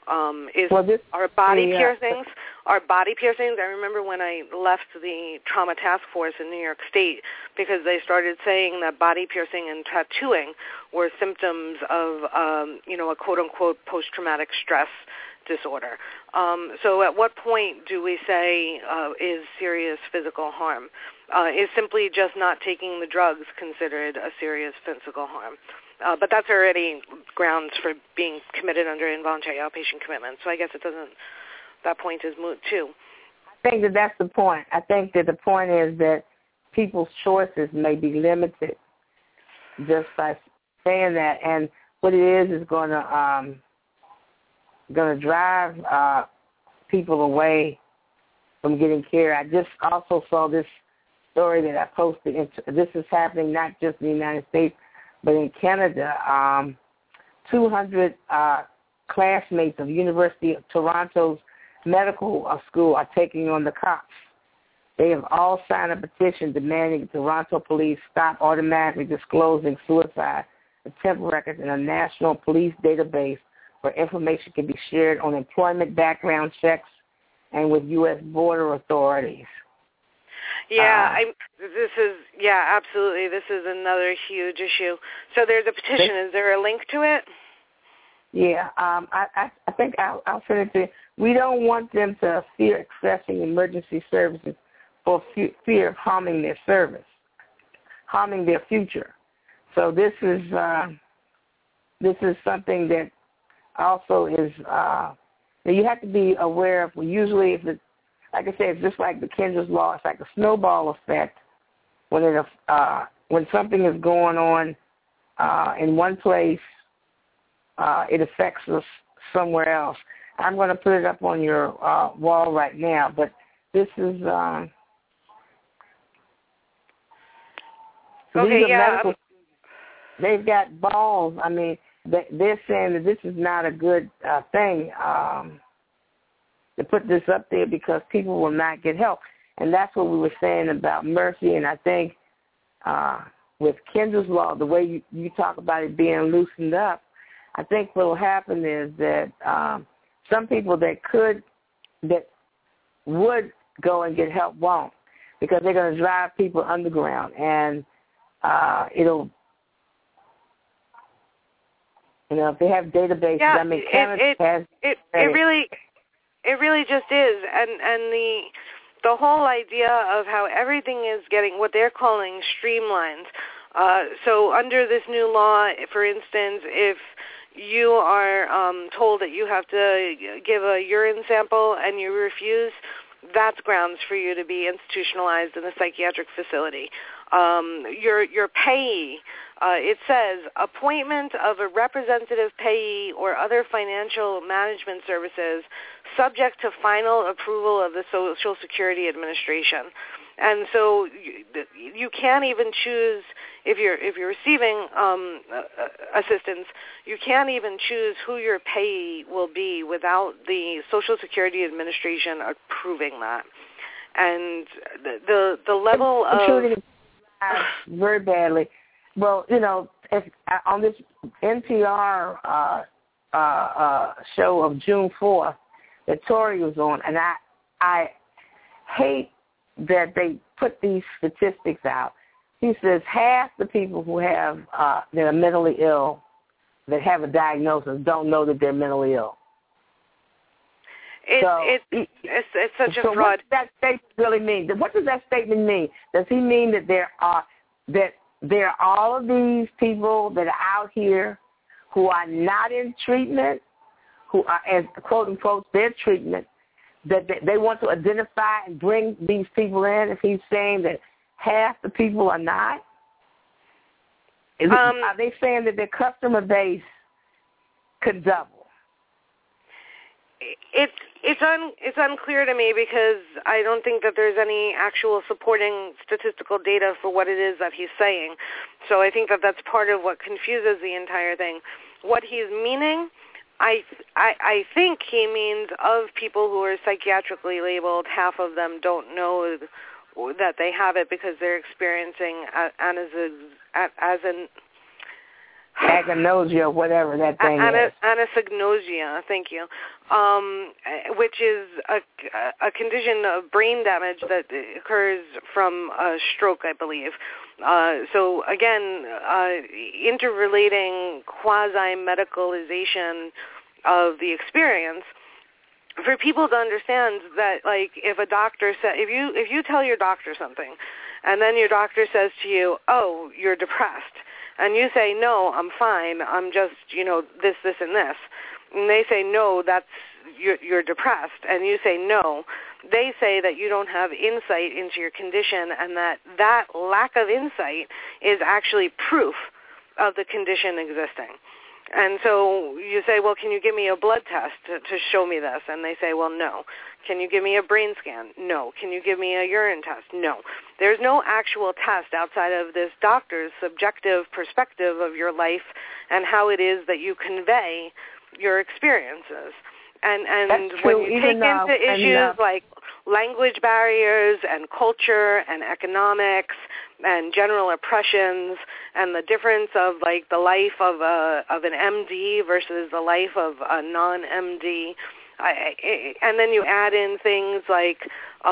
our body piercings? Our body piercings, I remember when I left the trauma task force in New York State, because they started saying that body piercing and tattooing were symptoms of, a quote-unquote post-traumatic stress disorder. So at what point do we say is serious physical harm? Is simply just not taking the drugs considered a serious physical harm? But that's already grounds for being committed under involuntary outpatient commitment. So I guess that point is moot too.
I think that's the point. I think that the point is that people's choices may be limited just by saying that. And what it is going to drive people away from getting care. I just also saw this story that I posted. This is happening not just in the United States, but in Canada. 200 classmates of University of Toronto's medical school are taking on the cops. They have all signed a petition demanding the Toronto police stop automatically disclosing suicide attempt records in a national police database where information can be shared on employment background checks and with U.S. border authorities.
Yeah, absolutely. This is another huge issue. So there's a petition. Is there a link to it?
Yeah, I think I'll send it to you. We don't want them to fear accessing emergency services for fear of harming their service, harming their future. So this is something that also is you have to be aware of. Usually, if it, like I said, it's just like the Kendra's Law. It's like a snowball effect. When something is going on in one place, it affects us somewhere else. I'm going to put it up on your wall right now, but this is they've got balls. I mean, they're saying that this is not a good thing to put this up there because people will not get help. And that's what we were saying about Murphy. And I think with Kendra's Law, the way you talk about it being loosened up, I think what will happen is that some people that would go and get help won't, because they're going to drive people underground, and it'll, if they have databases,
yeah,
it
really just is, and the whole idea of how everything is getting what they're calling streamlined. So under this new law, for instance, if you are told that you have to give a urine sample and you refuse, that's grounds for you to be institutionalized in a psychiatric facility. Your payee, it says, appointment of a representative payee or other financial management services subject to final approval of the Social Security Administration. And so you can't even choose, if you're receiving assistance, you can't even choose who your payee will be without the Social Security Administration approving that. And the level of
very badly. Well, on this NPR show of June 4th that Tori was on, and I hate that they put these statistics out. He says half the people who have that are mentally ill, that have a diagnosis, don't know that they're mentally ill.
It's such a fraud.
What does that statement really mean? What does that statement mean? Does he mean that there are all of these people that are out here who are not in treatment, who are, as quote unquote, their treatment, that they want to identify and bring these people in? If he's saying that half the people are not, are they saying that their customer base could double?
It's unclear to me, because I don't think that there's any actual supporting statistical data for what it is that he's saying. So I think that that's part of what confuses the entire thing. What he's meaning, I think he means of people who are psychiatrically labeled, half of them don't know that they have it because they're experiencing
agnosia, whatever that thing is.
Anosognosia, thank you, which is a condition of brain damage that occurs from a stroke, I believe. So again, interrelating quasi-medicalization of the experience, for people to understand that, like, if a doctor if you tell your doctor something, and then your doctor says to you, "Oh, you're depressed," and you say, "No, I'm fine. I'm just, this, and this," and they say, "No, you're depressed," and you say, "No," they say that you don't have insight into your condition, and that lack of insight is actually proof of the condition existing. And so you say, "Well, can you give me a blood test to show me this?" And they say, "Well, no." "Can you give me a brain scan?" "No." "Can you give me a urine test?" "No." There's no actual test outside of this doctor's subjective perspective of your life and how it is that you convey your experiences. And when you take into issues like language barriers and culture and economics and general oppressions and the difference of, like, the life of an MD versus the life of a non-MD, and then you add in things like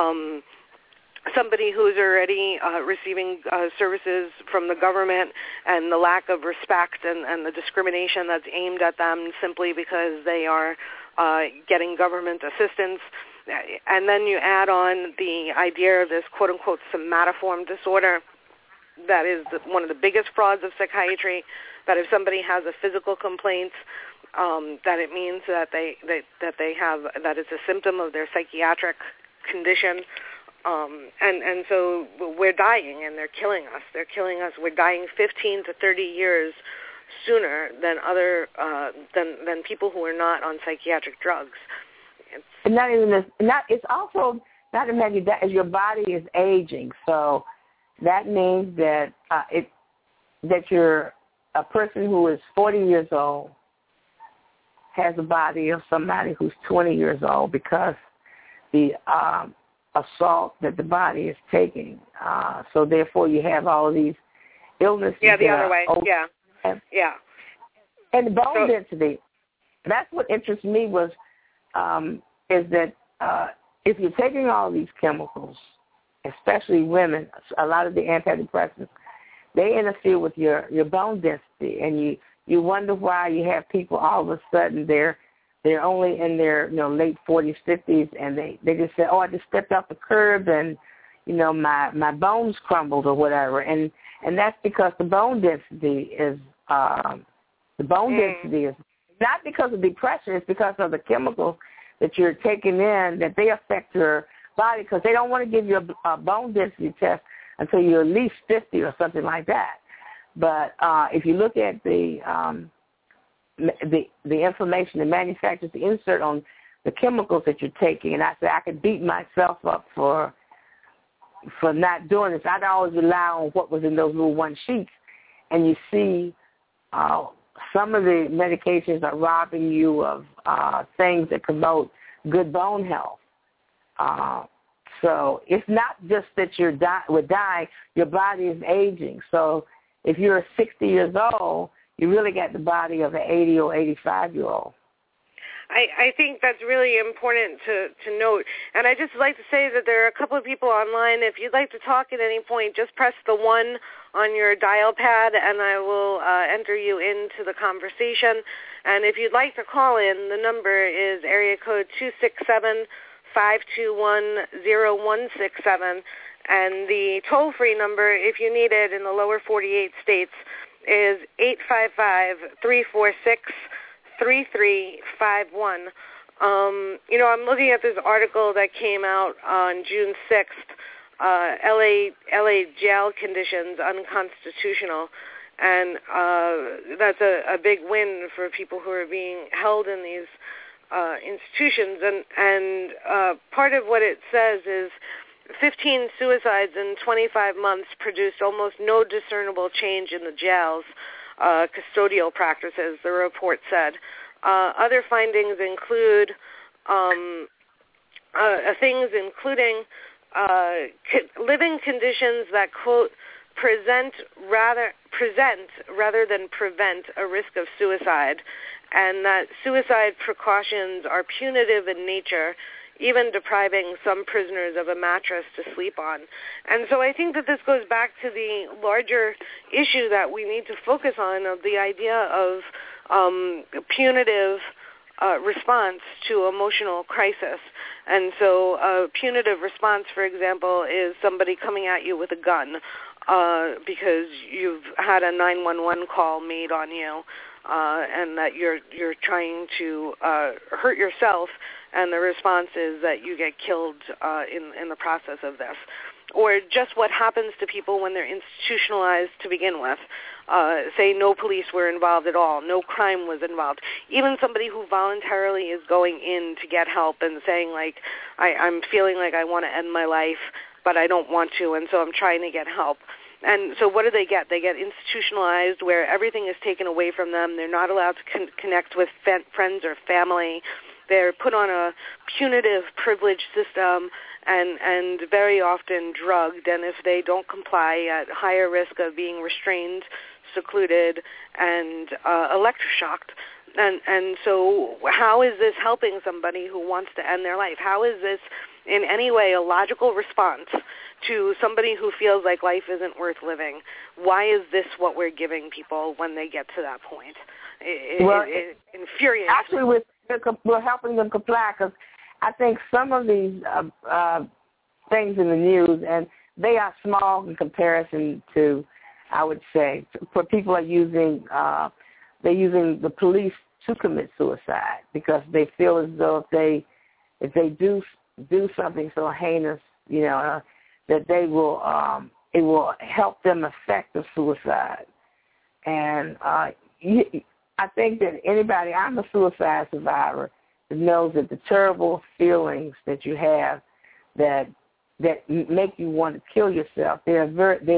somebody who's already receiving services from the government and the lack of respect and the discrimination that's aimed at them simply because they are getting government assistance. And then you add on the idea of this quote-unquote somatoform disorder that is one of the biggest frauds of psychiatry, that if somebody has a physical complaint, that it means that they have, that it's a symptom of their psychiatric condition. And so we're dying, and they're killing us. They're killing us. We're dying 15 to 30 years sooner than than people who are not on psychiatric drugs.
And not even this. It's also not to mention that as your body is aging, so that means that that you're a person who is 40 years old has a body of somebody who's 20 years old, because the assault that the body is taking. So therefore, you have all of these illnesses.
Yeah, the other way. Yeah.
And the bone density. That's what interests me is that if you're taking all these chemicals, especially women, a lot of the antidepressants, they interfere with your bone density, and you wonder why you have people all of a sudden they're only in their late 40s, 50s, and they just say, oh, I just stepped off the curb and my bones crumbled or whatever, and that's because the bone density is density is not because of depression, it's because of the chemicals that you're taking in that they affect your body, because they don't want to give you a bone density test until you're at least 50 or something like that. But if you look at the information the manufacturers insert on the chemicals that you're taking, and I say I could beat myself up for not doing this. I'd always rely on what was in those little one sheets, and you see some of the medications are robbing you of things that promote good bone health. So it's not just that you're dying, your body is aging. So if you're 60 years old, you really got the body of an 80 or 85-year-old.
I think that's really important to note. And I'd just like to say that there are a couple of people online. If you'd like to talk at any point, just press the 1 on your dial pad, and I will enter you into the conversation. And if you'd like to call in, the number is area code 267-521-0167. And the toll-free number, if you need it in the lower 48 states, is 855-346-3351. I'm looking at this article that came out on June 6th, LA jail conditions unconstitutional, and that's a big win for people who are being held in these institutions. And part of what it says is 15 suicides in 25 months produced almost no discernible change in the jail's custodial practices, the report said. Other findings include things including living conditions that, quote, present rather than prevent a risk of suicide, and that suicide precautions are punitive in nature, even depriving some prisoners of a mattress to sleep on. And so I think that this goes back to the larger issue that we need to focus on, of the idea of punitive response to emotional crisis. And so a punitive response, for example, is somebody coming at you with a gun because you've had a 911 call made on you, and that you're trying to hurt yourself, and the response is that you get killed in the process of this. Or just what happens to people when they're institutionalized to begin with. Say no police were involved at all, no crime was involved. Even somebody who voluntarily is going in to get help and saying, like, I'm feeling like I want to end my life, but I don't want to, and so I'm trying to get help. And so what do they get? They get institutionalized, where everything is taken away from them. They're not allowed to connect with friends or family. They're put on a punitive privilege system and very often drugged, and if they don't comply, at higher risk of being restrained, secluded, and electroshocked. And so how is this helping somebody who wants to end their life? How is this in any way a logical response to somebody who feels like life isn't worth living? Why is this what we're giving people when they get to that point? It infuriates me.
Actually, we're helping them comply, because I think some of these things in the news, and they are small in comparison to, I would say, for people are using they're using the police to commit suicide, because they feel as though if they do something so heinous, that they will it will help them affect the suicide. And I think that I'm a suicide survivor, that knows that the terrible feelings that you have that make you want to kill yourself, they are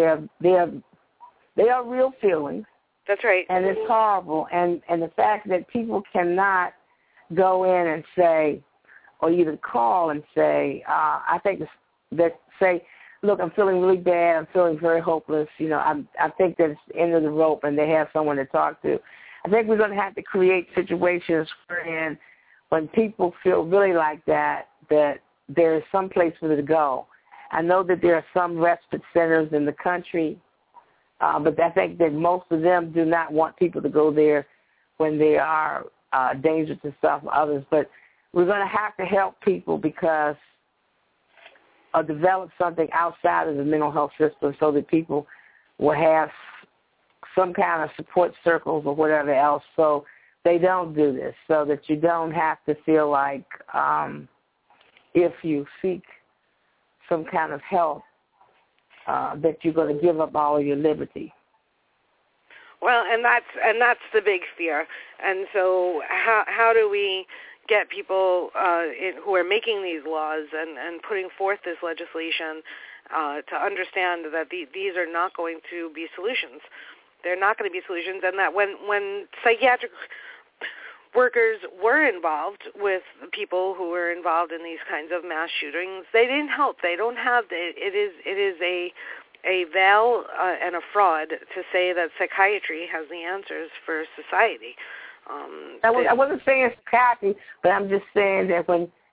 real feelings.
That's right.
And it's horrible. And the fact that people cannot go in and say, or even call and say, I think that say, look, I'm feeling really bad. I'm feeling very hopeless. I think that it's the end of the rope, and they have someone to talk to. I think we're going to have to create situations wherein when people feel really like that there is some place for them to go. I know that there are some respite centers in the country, but I think that most of them do not want people to go there when they are dangerous to self or others. But we're going to have to help people because or develop something outside of the mental health system so that people will have some kind of support circles or whatever else so they don't do this, so that you don't have to feel like if you seek some kind of help that you're going to give up all of your liberty.
Well, and that's the big fear. And so how do we get people who are making these laws and putting forth this legislation to understand that these are not going to be solutions? They're not going to be solutions, and that when psychiatric workers were involved with people who were involved in these kinds of mass shootings, they didn't help. They don't have it is a veil and a fraud to say that psychiatry has the answers for society.
I wasn't saying psychiatry, but I'm just saying that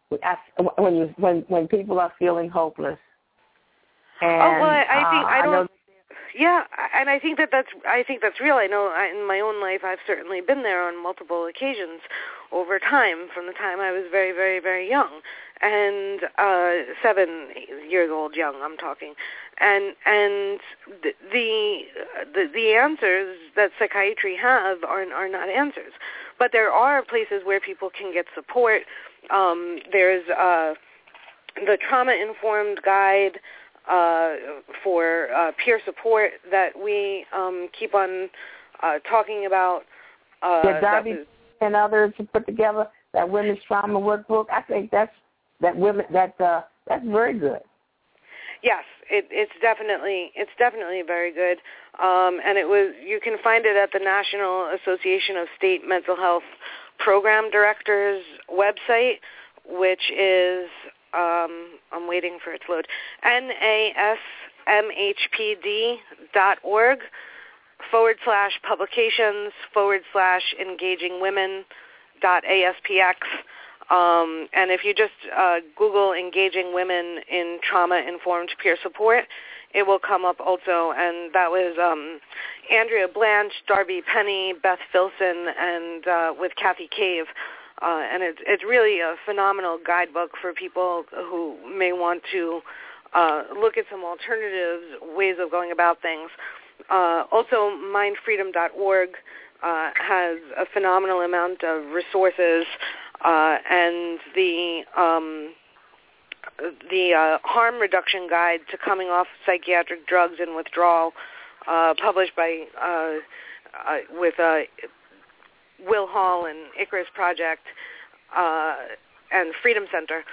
when people are feeling hopeless. And,
yeah, and I think that's real. I know in my own life I've certainly been there on multiple occasions over time, from the time I was very, very, very young, and 7 years old young, I'm talking, and the answers that psychiatry have are not answers, but there are places where people can get support. There's the trauma-informed guide for peer support that we keep on talking about.
Darby and others put together that women's trauma workbook. I think that's very good. Yes,
it's definitely very good, and you can find it at the National Association of State Mental Health Program Directors website, which is I'm waiting for it to load, NASMHPD.org/publications/engagingwomen.aspx. And if you just Google Engaging Women in Trauma-Informed Peer Support, it will come up also. And that was Andrea Blanche, Darby Penny, Beth Filson, and with Kathy Cave. And it's really a phenomenal guidebook for people who may want to look at some alternatives, ways of going about things. Also, mindfreedom.org has a phenomenal amount of resources, and the harm reduction guide to coming off psychiatric drugs and withdrawal, published by with Will Hall and Icarus Project and Freedom Center,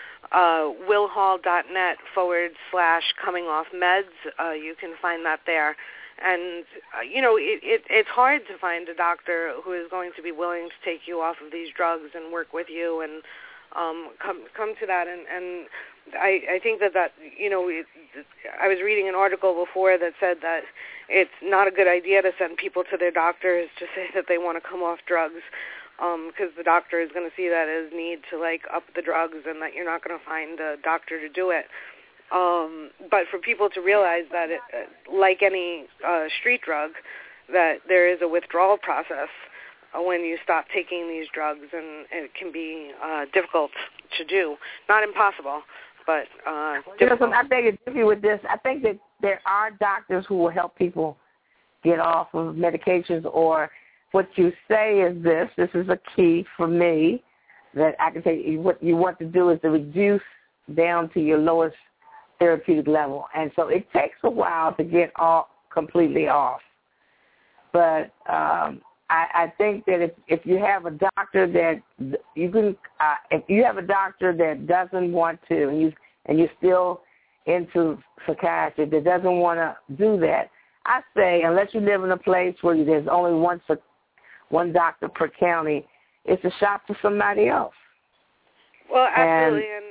willhall.net/coming-off-meds. You can find that there. And, it's hard to find a doctor who is going to be willing to take you off of these drugs and work with you and come to that. And I think that I was reading an article before that said that it's not a good idea to send people to their doctors to say that they want to come off drugs, because the doctor is going to see that as need to up the drugs, and that you're not going to find a doctor to do it. But for people to realize that, like any street drug, that there is a withdrawal process when you stop taking these drugs, and it can be difficult to do. Not impossible, but difficult.
I beg to differ with this. I think that there are doctors who will help people get off of medications, or what you say is this is a key for me, that I can say what you want to do is to reduce down to your lowest therapeutic level. And so it takes a while to get completely off. But I think that if you have a doctor that if you have a doctor that doesn't want to, and you're still into psychiatry, that doesn't want to do that, I say, unless you live in a place where there's only one doctor per county, it's a shop for somebody else.
Well, absolutely,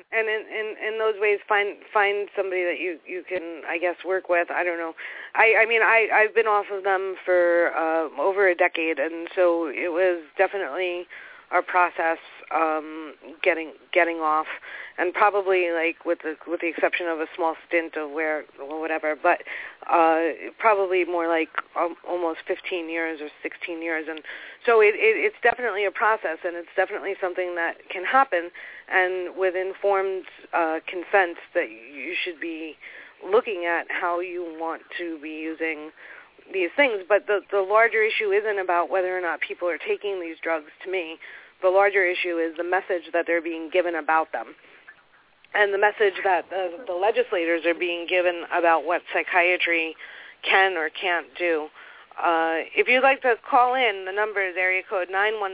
And in those ways, find somebody that you can, I guess, work with. I don't know. I mean, I've been off of them for over a decade, and so it was definitely a process getting off, and probably like with the exception of a small stint of whatever, but probably more like almost 15 years or 16 years, and so it's definitely a process, and it's definitely something that can happen, and with informed consent that you should be looking at how you want to be using these things. But the larger issue isn't about whether or not people are taking these drugs, to me. The larger issue is the message that they're being given about them, and the message that the legislators are being given about what psychiatry can or can't do. If you'd like to call in, the number is area code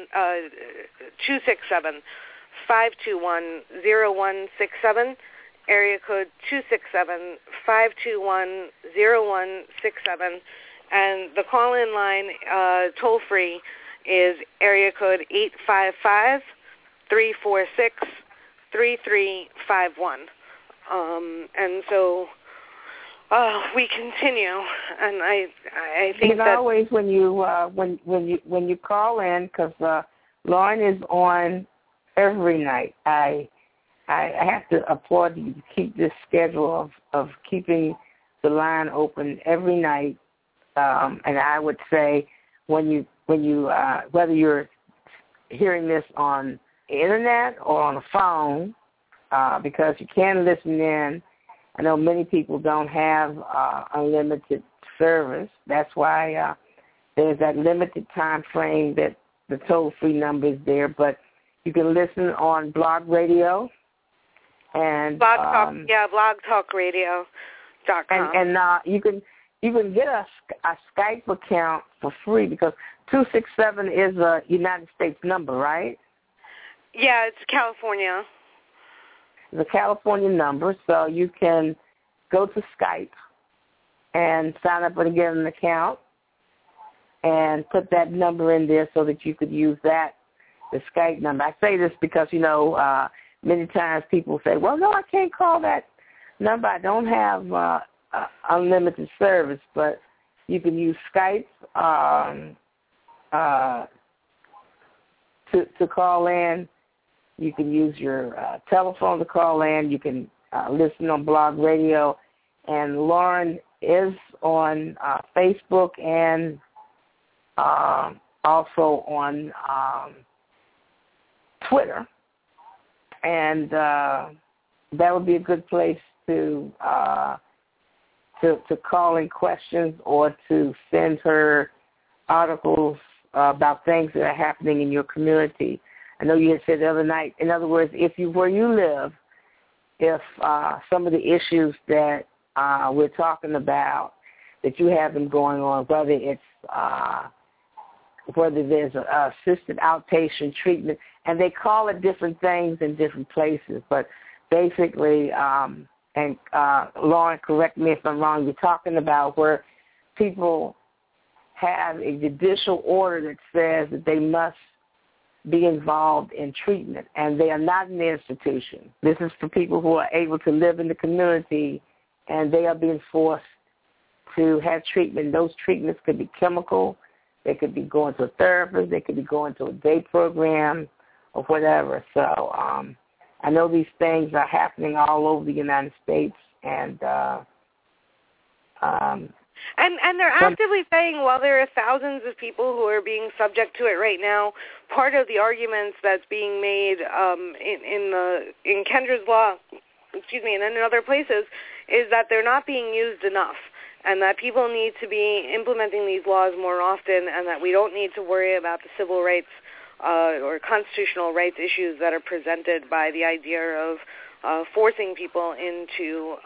267-521-0167, area code 267-521-0167, and the call-in line, toll-free, is area code 855-346-3351. And so we continue, and I think that
always when you call in, because Lauren is on every night. I have to applaud you to keep this schedule of keeping the line open every night. And I would say when you whether you're hearing this on the internet or on a phone, because you can listen in. I know many people don't have unlimited service. That's why there's that limited time frame that the toll-free number is there. But you can listen on Blog Radio and blogtalkradio.com. And you can get a Skype account for free, because 267 is a United States number, right?
Yeah, it's California.
It's a California number, so you can go to Skype and sign up and get an account and put that number in there so that you could use the Skype number. I say this because, many times people say, well, no, I can't call that number. I don't have unlimited service, but you can use Skype to call in. You can use your telephone to call in. You can listen on Blog Radio. And Lauren is on Facebook and also on Twitter. And that would be a good place to call in questions or to send her articles about things that are happening in your community. I know you had said the other night, in other words, where you live, if some of the issues that we're talking about, that you have them going on, whether there's assisted outpatient treatment, and they call it different things in different places, but basically, and Lauren, correct me if I'm wrong, you're talking about where people have a judicial order that says that they must be involved in treatment, and they are not in the institution. This is for people who are able to live in the community, and they are being forced to have treatment. Those treatments could be chemical. They could be going to a therapist. They could be going to a day program or whatever. So I know these things are happening all over the United States, and
they're actively saying, while there are thousands of people who are being subject to it right now, part of the arguments that's being made in Kendra's law, and in other places, is that they're not being used enough, and that people need to be implementing these laws more often, and that we don't need to worry about the civil rights or constitutional rights issues that are presented by the idea of forcing people into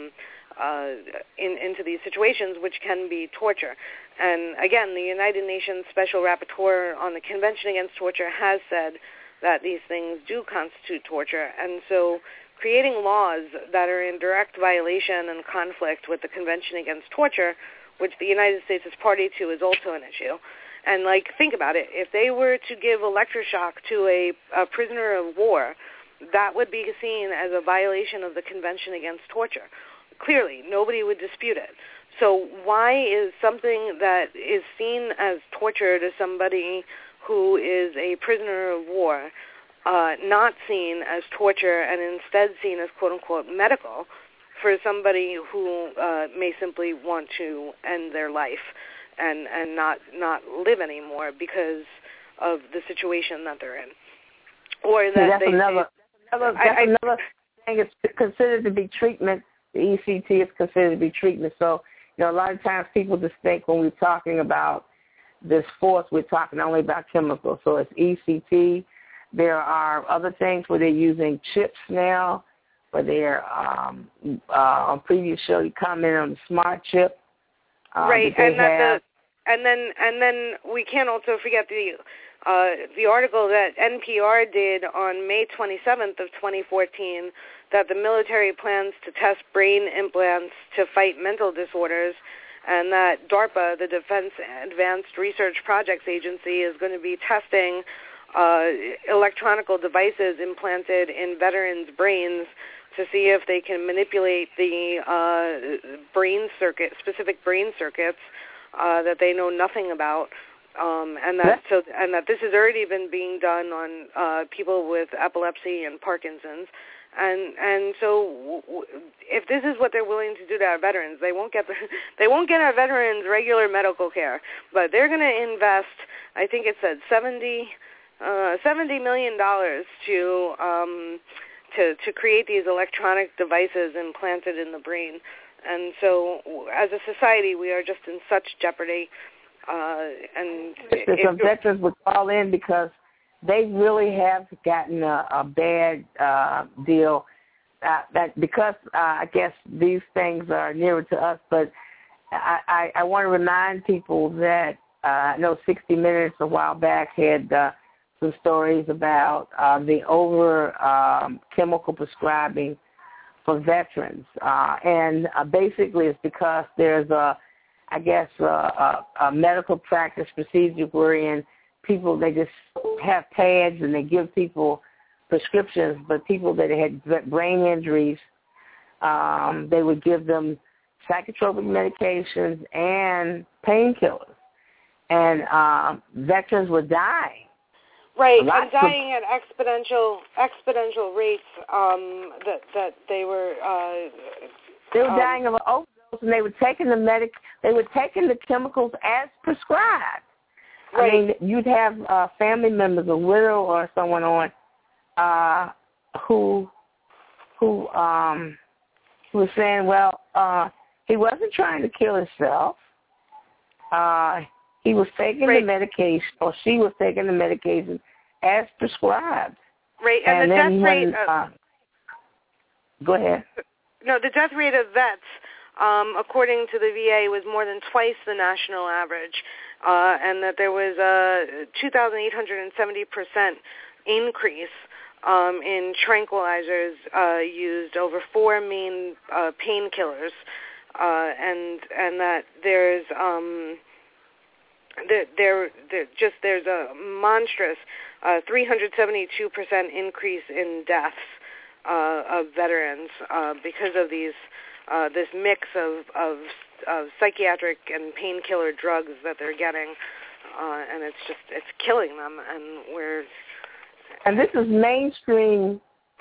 these situations, which can be torture. And again, the United Nations Special Rapporteur on the Convention Against Torture has said that these things do constitute torture. And so creating laws that are in direct violation and conflict with the Convention Against Torture, which the United States is party to, is also an issue. And, think about it. If they were to give electroshock to a prisoner of war, that would be seen as a violation of the Convention Against Torture. Clearly, nobody would dispute it. So why is something that is seen as torture to somebody who is a prisoner of war not seen as torture and instead seen as quote-unquote medical for somebody who may simply want to end their life and not live anymore because of the situation that they're in? Or that
that's another thing. It's considered to be treatment. The ECT is considered to be treatment. So, a lot of times people just think when we're talking about this force, we're talking only about chemicals. So it's ECT. There are other things where they're using chips now, where they're, on previous show you commented on the smart chip.
Right, and then we can't also forget the article that NPR did on May 27th of 2014 that the military plans to test brain implants to fight mental disorders, and that DARPA, the Defense Advanced Research Projects Agency, is going to be testing electronic devices implanted in veterans' brains to see if they can manipulate the specific brain circuits that they know nothing about. And that this has already been being done on people with epilepsy and Parkinson's, and so if this is what they're willing to do to our veterans, they won't get our veterans regular medical care, but they're going to invest, I think it said $70 million to create these electronic devices implanted in the brain, and so as a society we are just in such jeopardy. And
some veterans would call in because they really have gotten a bad deal. That because I guess these things are nearer to us, but I want to remind people that I know 60 Minutes a while back had some stories about the chemical prescribing for veterans, and basically it's because there's a medical practice procedure wherein people, they just have pads and they give people prescriptions, but people that had brain injuries, they would give them psychotropic medications and painkillers. And veterans were dying.
Right, and dying at exponential rates that they were...
they were dying of an overdose, and they were taking the chemicals as prescribed. Right. I mean, you'd have family members, a widow or someone on, who was saying, well, he wasn't trying to kill himself. He was taking the medication, or she was taking the medication as prescribed.
Right, and the death rate...
Go ahead.
No, the death rate of vets, according to the VA, was more than twice the national average, and that there was a 2,870% increase in tranquilizers used over 4 main painkillers, and that there's there's a monstrous 372% increase in deaths of veterans because of this mix of psychiatric and painkiller drugs that they're getting, and it's killing them, and
this is mainstream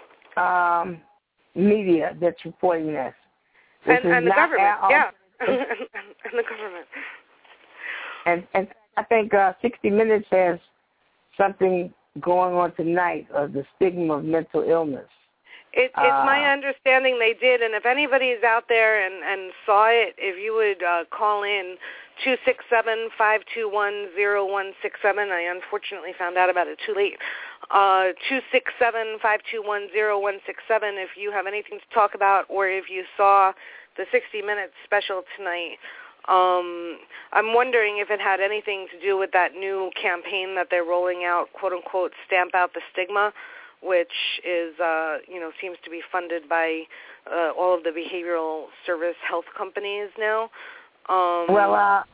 media that's reporting this.
And the government, and the government.
And I think 60 Minutes has something going on tonight of the stigma of mental illness.
It's my understanding they did, and if anybody's out there and saw it, if you would call in 267-521-0167. I unfortunately found out about it too late. 267-521-0167 if you have anything to talk about, or if you saw the 60 Minutes special tonight. I'm wondering if it had anything to do with that new campaign that they're rolling out, quote-unquote, Stamp Out the Stigma, which is, seems to be funded by all of the behavioral service health companies now.
I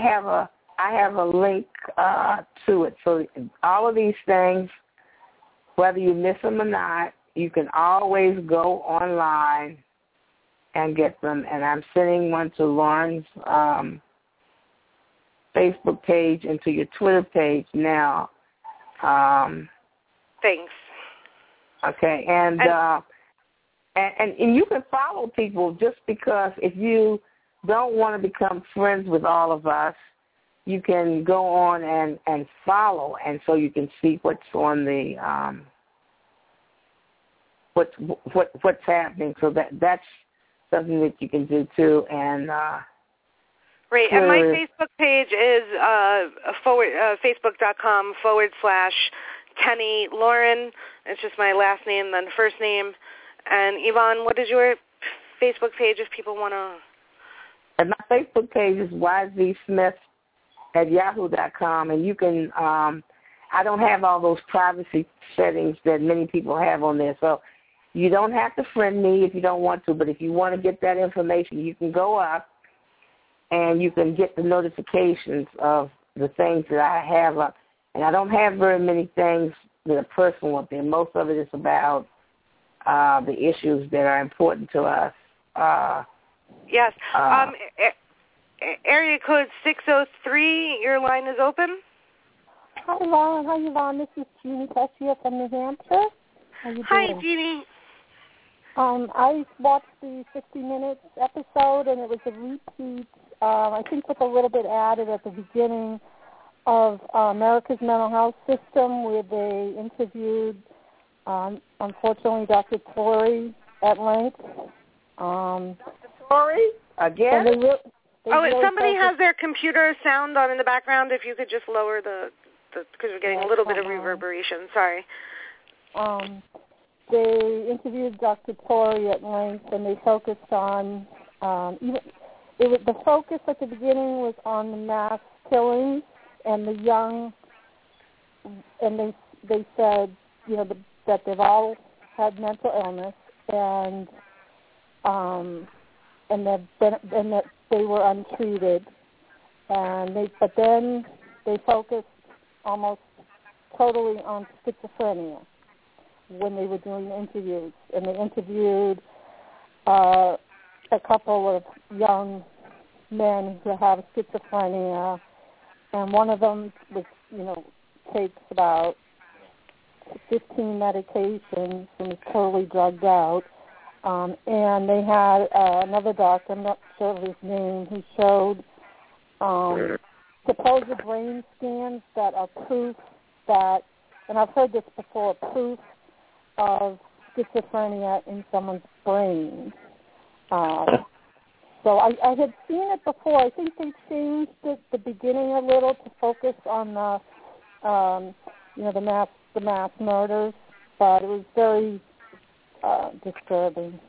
have a link to it. So all of these things whether you miss them or not, you can always go online and get them. And I'm sending one to Lauren's Facebook page and to your Twitter page now.
Thanks.
Okay, and you can follow people just because if you don't want to become friends with all of us, you can go on and follow, and so you can see what's on the what's happening. So that's something that you can do too. And
right, and my Facebook page is facebook.com/Tenny Lauren. It's just my last name, then first name. And Yvonne, what is your Facebook page if people want to?
And my Facebook page is yzsmith@yahoo.com, and you can. I don't have all those privacy settings that many people have on there, so you don't have to friend me if you don't want to. But if you want to get that information, you can go up, and you can get the notifications of the things that I have up. And I don't have very many things that are personal up there. Most of it is about the issues that are important to us.
Yes. Area code 603, your line is open.
Hi, Yvonne. Hi, Yvonne. This is Jeannie Pescia from New Hampshire. How you doing?
Hi, Jeannie.
I watched the 60 Minutes episode, and it was a repeat, I think with a little bit added at the beginning of America's mental health system, where they interviewed, unfortunately, Dr. Torrey at length.
Torrey? Again?
Somebody has their computer sound on in the background. If you could just lower the because we're getting a little bit of reverberation. Sorry.
They interviewed Dr. Torrey at length, and they focused on the focus at the beginning was on the mass killings and the young, and they said that they've all had mental illness and that they were untreated, but then they focused almost totally on schizophrenia when they were doing the interviews, and they interviewed a couple of young men who have schizophrenia, and one of them was, takes about 15 medications and is totally drugged out. And they had another doctor, I'm not sure of his name, who showed supposed brain scans that are proof that, and I've heard this before, proof of schizophrenia in someone's brain. So I had seen it before. I think they changed it the beginning a little to focus on the mass murders, but it was very disturbing.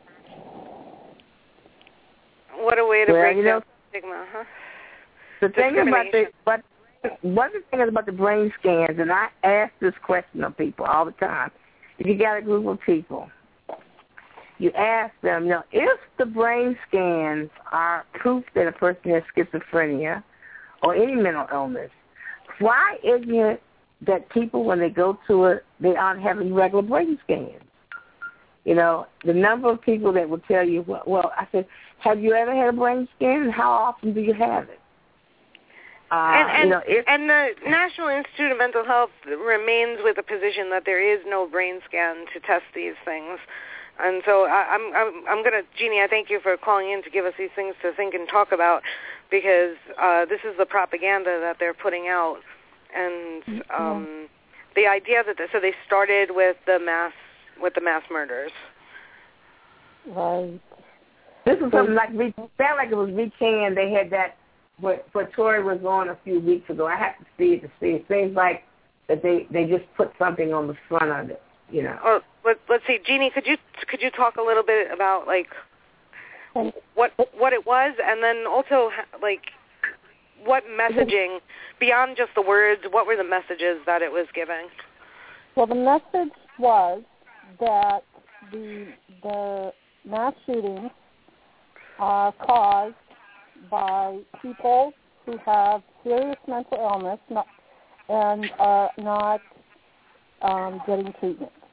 What a way to break down stigma, huh?
The thing one of the things about the brain scans, and I ask this question of people all the time. If you got a group of people, you ask them, if the brain scans are proof that a person has schizophrenia or any mental illness, why isn't it that people, when they go to it, they aren't having regular brain scans? The number of people that will tell you, well, I said, have you ever had a brain scan, and how often do you have it?
And the National Institute of Mental Health remains with the position that there is no brain scan to test these things. And so I'm going to, Jeannie, I thank you for calling in to give us these things to think and talk about, because this is the propaganda that they're putting out. And the idea that so they started with the mass murders.
Right.
This is something like it sounded like it was recanned. They had that what Torrey was on a few weeks ago. I have to see it to see. It seems like that they just put something on the front of it.
Oh, let's see, Jeannie, could you talk a little bit about what it was, and then also what messaging beyond just the words? What were the messages that it was giving?
Well, the message was that the mass shootings are caused by people who have serious mental illness and are not getting treatment.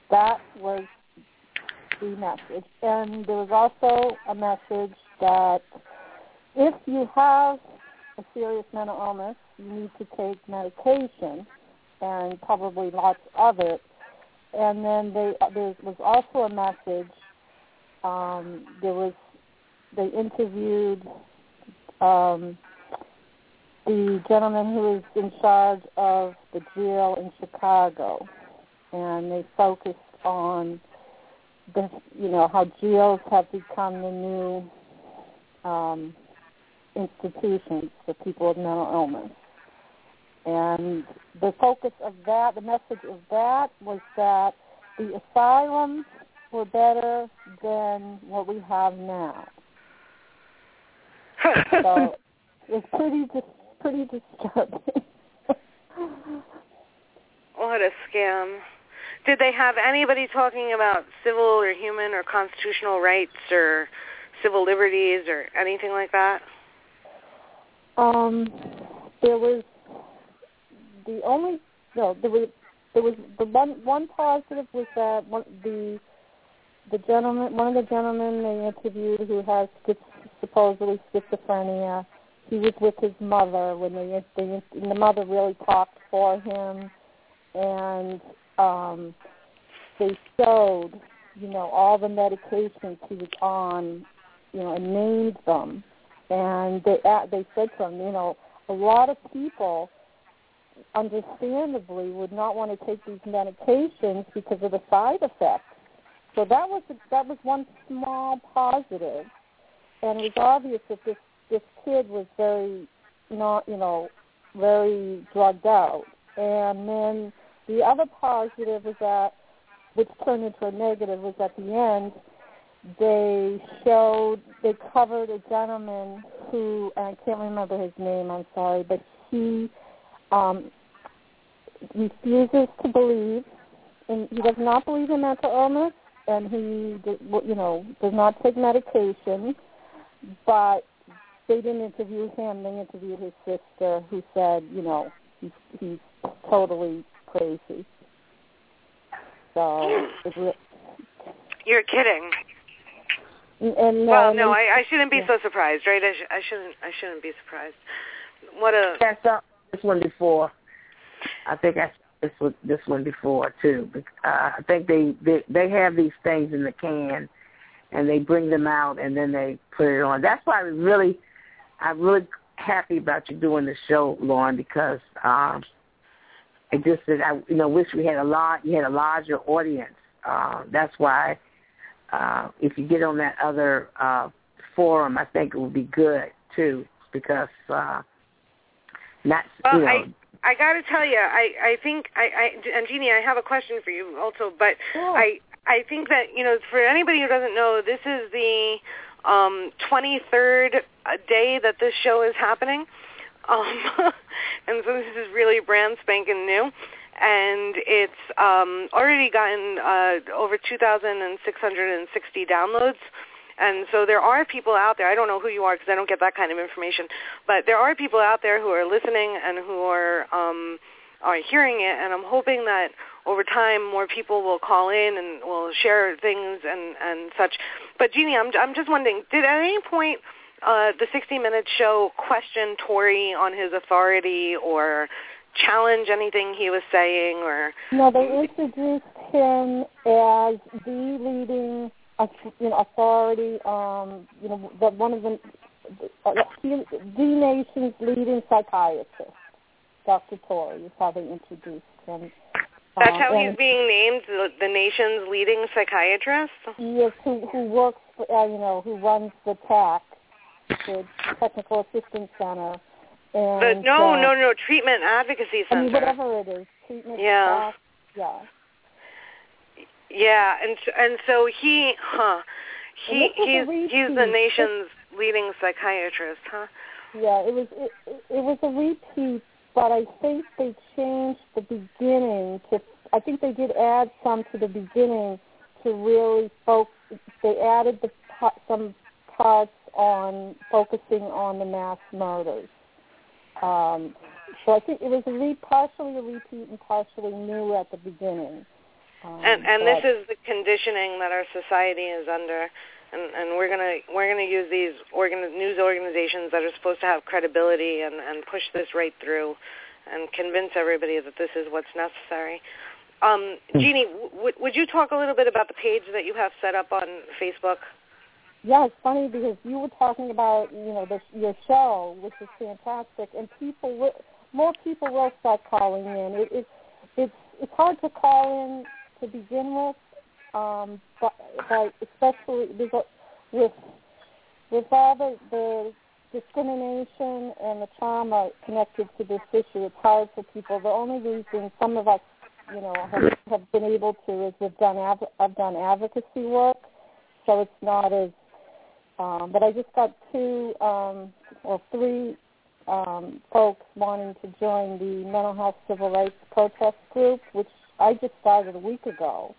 That was the message. And there was also a message that if you have a serious mental illness, you need to take medication and probably lots of it. And then there was also a message. They interviewed the gentleman who is in charge of the jail in Chicago, and they focused on this, how jails have become the new institutions for people with mental illness. And the focus of that, the message of that, was that the asylums were better than what we have now. So it's pretty disturbing.
What a scam. Did they have anybody talking about civil or human or constitutional rights or civil liberties or anything like that?
There was the one positive was that one of the gentlemen they interviewed who has supposedly schizophrenia, he was with his mother when the mother really talked for him, and they showed all the medications he was on, and named them, and they said to him, a lot of people understandably would not want to take these medications because of the side effects. So that was one small positive, and it was obvious that this kid was very very drugged out. And then the other positive was that, which turned into a negative, was at the end they covered a gentleman who, I can't remember his name, I'm sorry, but he refuses to believe, and he does not believe in mental illness, and he does not take medication, but they didn't interview him, they interviewed his sister, who said, he's totally crazy. So
you're kidding.
And
well, no, I shouldn't be so surprised, right? I shouldn't be surprised. What a...
I saw this one before. I think I saw this one before too. I think they have these things in the can, and they bring them out, and then they put it on. That's why I'm really happy about you doing the show, Lauren, because it just that I wish you had a larger audience. That's why. If you get on that other forum, I think it would be good too, because I got to tell you, I think and Jeannie, I have a question for you also, but
sure.
I think that for anybody who doesn't know, this is the 23rd day that this show is happening, and so this is really brand spanking new. And it's already gotten over 2,660 downloads. And so there are people out there, I don't know who you are because I don't get that kind of information, but there are people out there who are listening and who are hearing it, and I'm hoping that over time more people will call in and will share things and such. But Jeannie, I'm just wondering, did at any point the 60 Minutes show question Tory on his authority or challenge anything he was saying? Or
no, they introduced him as the leading authority, one of the nation's leading psychiatrist. Dr. Tory is how they introduced him.
That's how he's being named, the nation's leading psychiatrist?
Yes, who works for, who runs the TAC, the Technical Assistance Center. And,
no, Treatment Advocacy Center.
I mean, whatever it is, treatment.
Yeah.
Yeah.
Yeah, and so he's the nation's leading psychiatrist, huh?
Yeah, it was a repeat, but I think they changed the beginning to. I think they did add some to the beginning to really focus. They added some parts on focusing on the mass murders. So I think it was partially a repeat and partially new at the beginning.
And this is the conditioning that our society is under, and we're gonna use these news organizations that are supposed to have credibility and push this right through, and convince everybody that this is what's necessary. Jeannie, would you talk a little bit about the page that you have set up on Facebook?
Yeah, it's funny because you were talking about your show, which is fantastic, and more people will start calling in. It's hard to call in to begin with, but especially with all the discrimination and the trauma connected to this issue, it's hard for people. The only reason some of us, have been able to is I've done advocacy work, so it's not as. But I just got 2 or 3 folks wanting to join the Mental Health Civil Rights Protest Group, which I just started a week ago.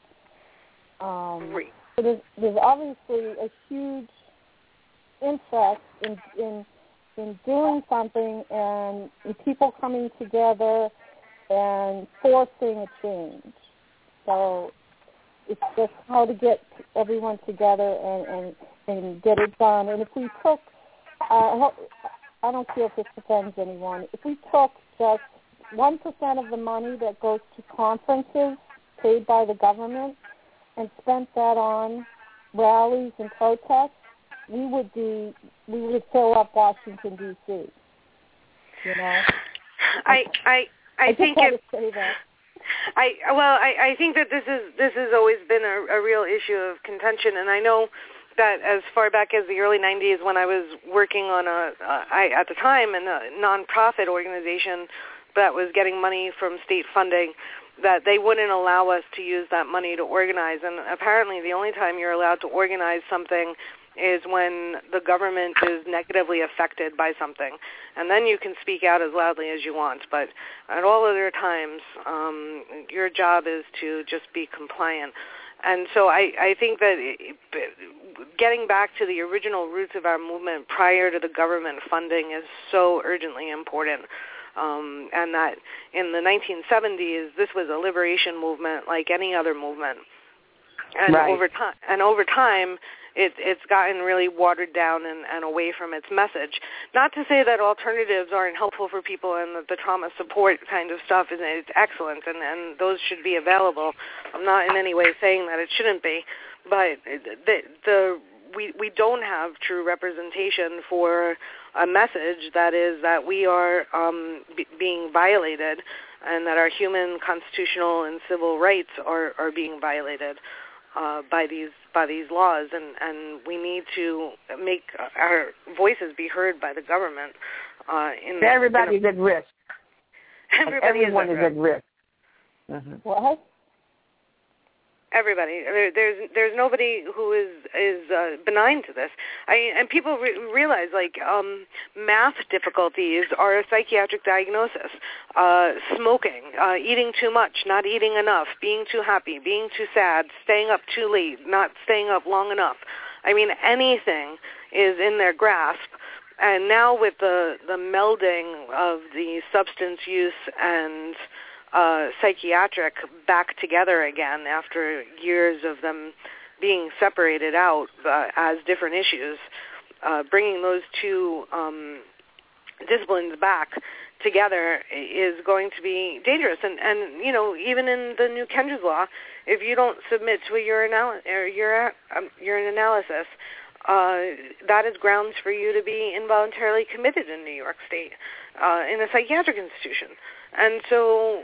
So there's obviously a huge interest in doing something and people coming together and forcing a change. So it's just how to get everyone together and get it done. And if we took, I don't care if this offends anyone, if we took just 1% of the money that goes to conferences paid by the government and spent that on rallies and protests, we would fill up Washington, D.C.
I think I think that this has always been a real issue of contention, and I know that as far back as the early 90s when I was working on at the time in a nonprofit organization that was getting money from state funding, that they wouldn't allow us to use that money to organize, and apparently the only time you're allowed to organize something is when the government is negatively affected by something. And then you can speak out as loudly as you want. But at all other times, your job is to just be compliant. And so I think that getting back to the original roots of our movement prior to the government funding is so urgently important. And that in the 1970s, this was a liberation movement like any other movement. And
right.
over time, it's gotten really watered down and away from its message. Not to say that alternatives aren't helpful for people and that the trauma support kind of stuff is excellent and those should be available. I'm not in any way saying that it shouldn't be, but we don't have true representation for a message that is that we are being violated and that our human, constitutional, and civil rights are being violated by these laws, and we need to make our voices be heard by the government.
Everybody's at risk.
Everyone is at risk.
Mm-hmm.
What?
Everybody. There's nobody who is benign to this. And people realize math difficulties are a psychiatric diagnosis. Smoking, eating too much, not eating enough, being too happy, being too sad, staying up too late, not staying up long enough. I mean, anything is in their grasp. And now with the melding of the substance use and psychiatric back together again after years of them being separated out as different issues, bringing those two disciplines back together is going to be dangerous. And even in the new Kendra's law, if you don't submit to your analysis, that is grounds for you to be involuntarily committed in New York State in a psychiatric institution. And so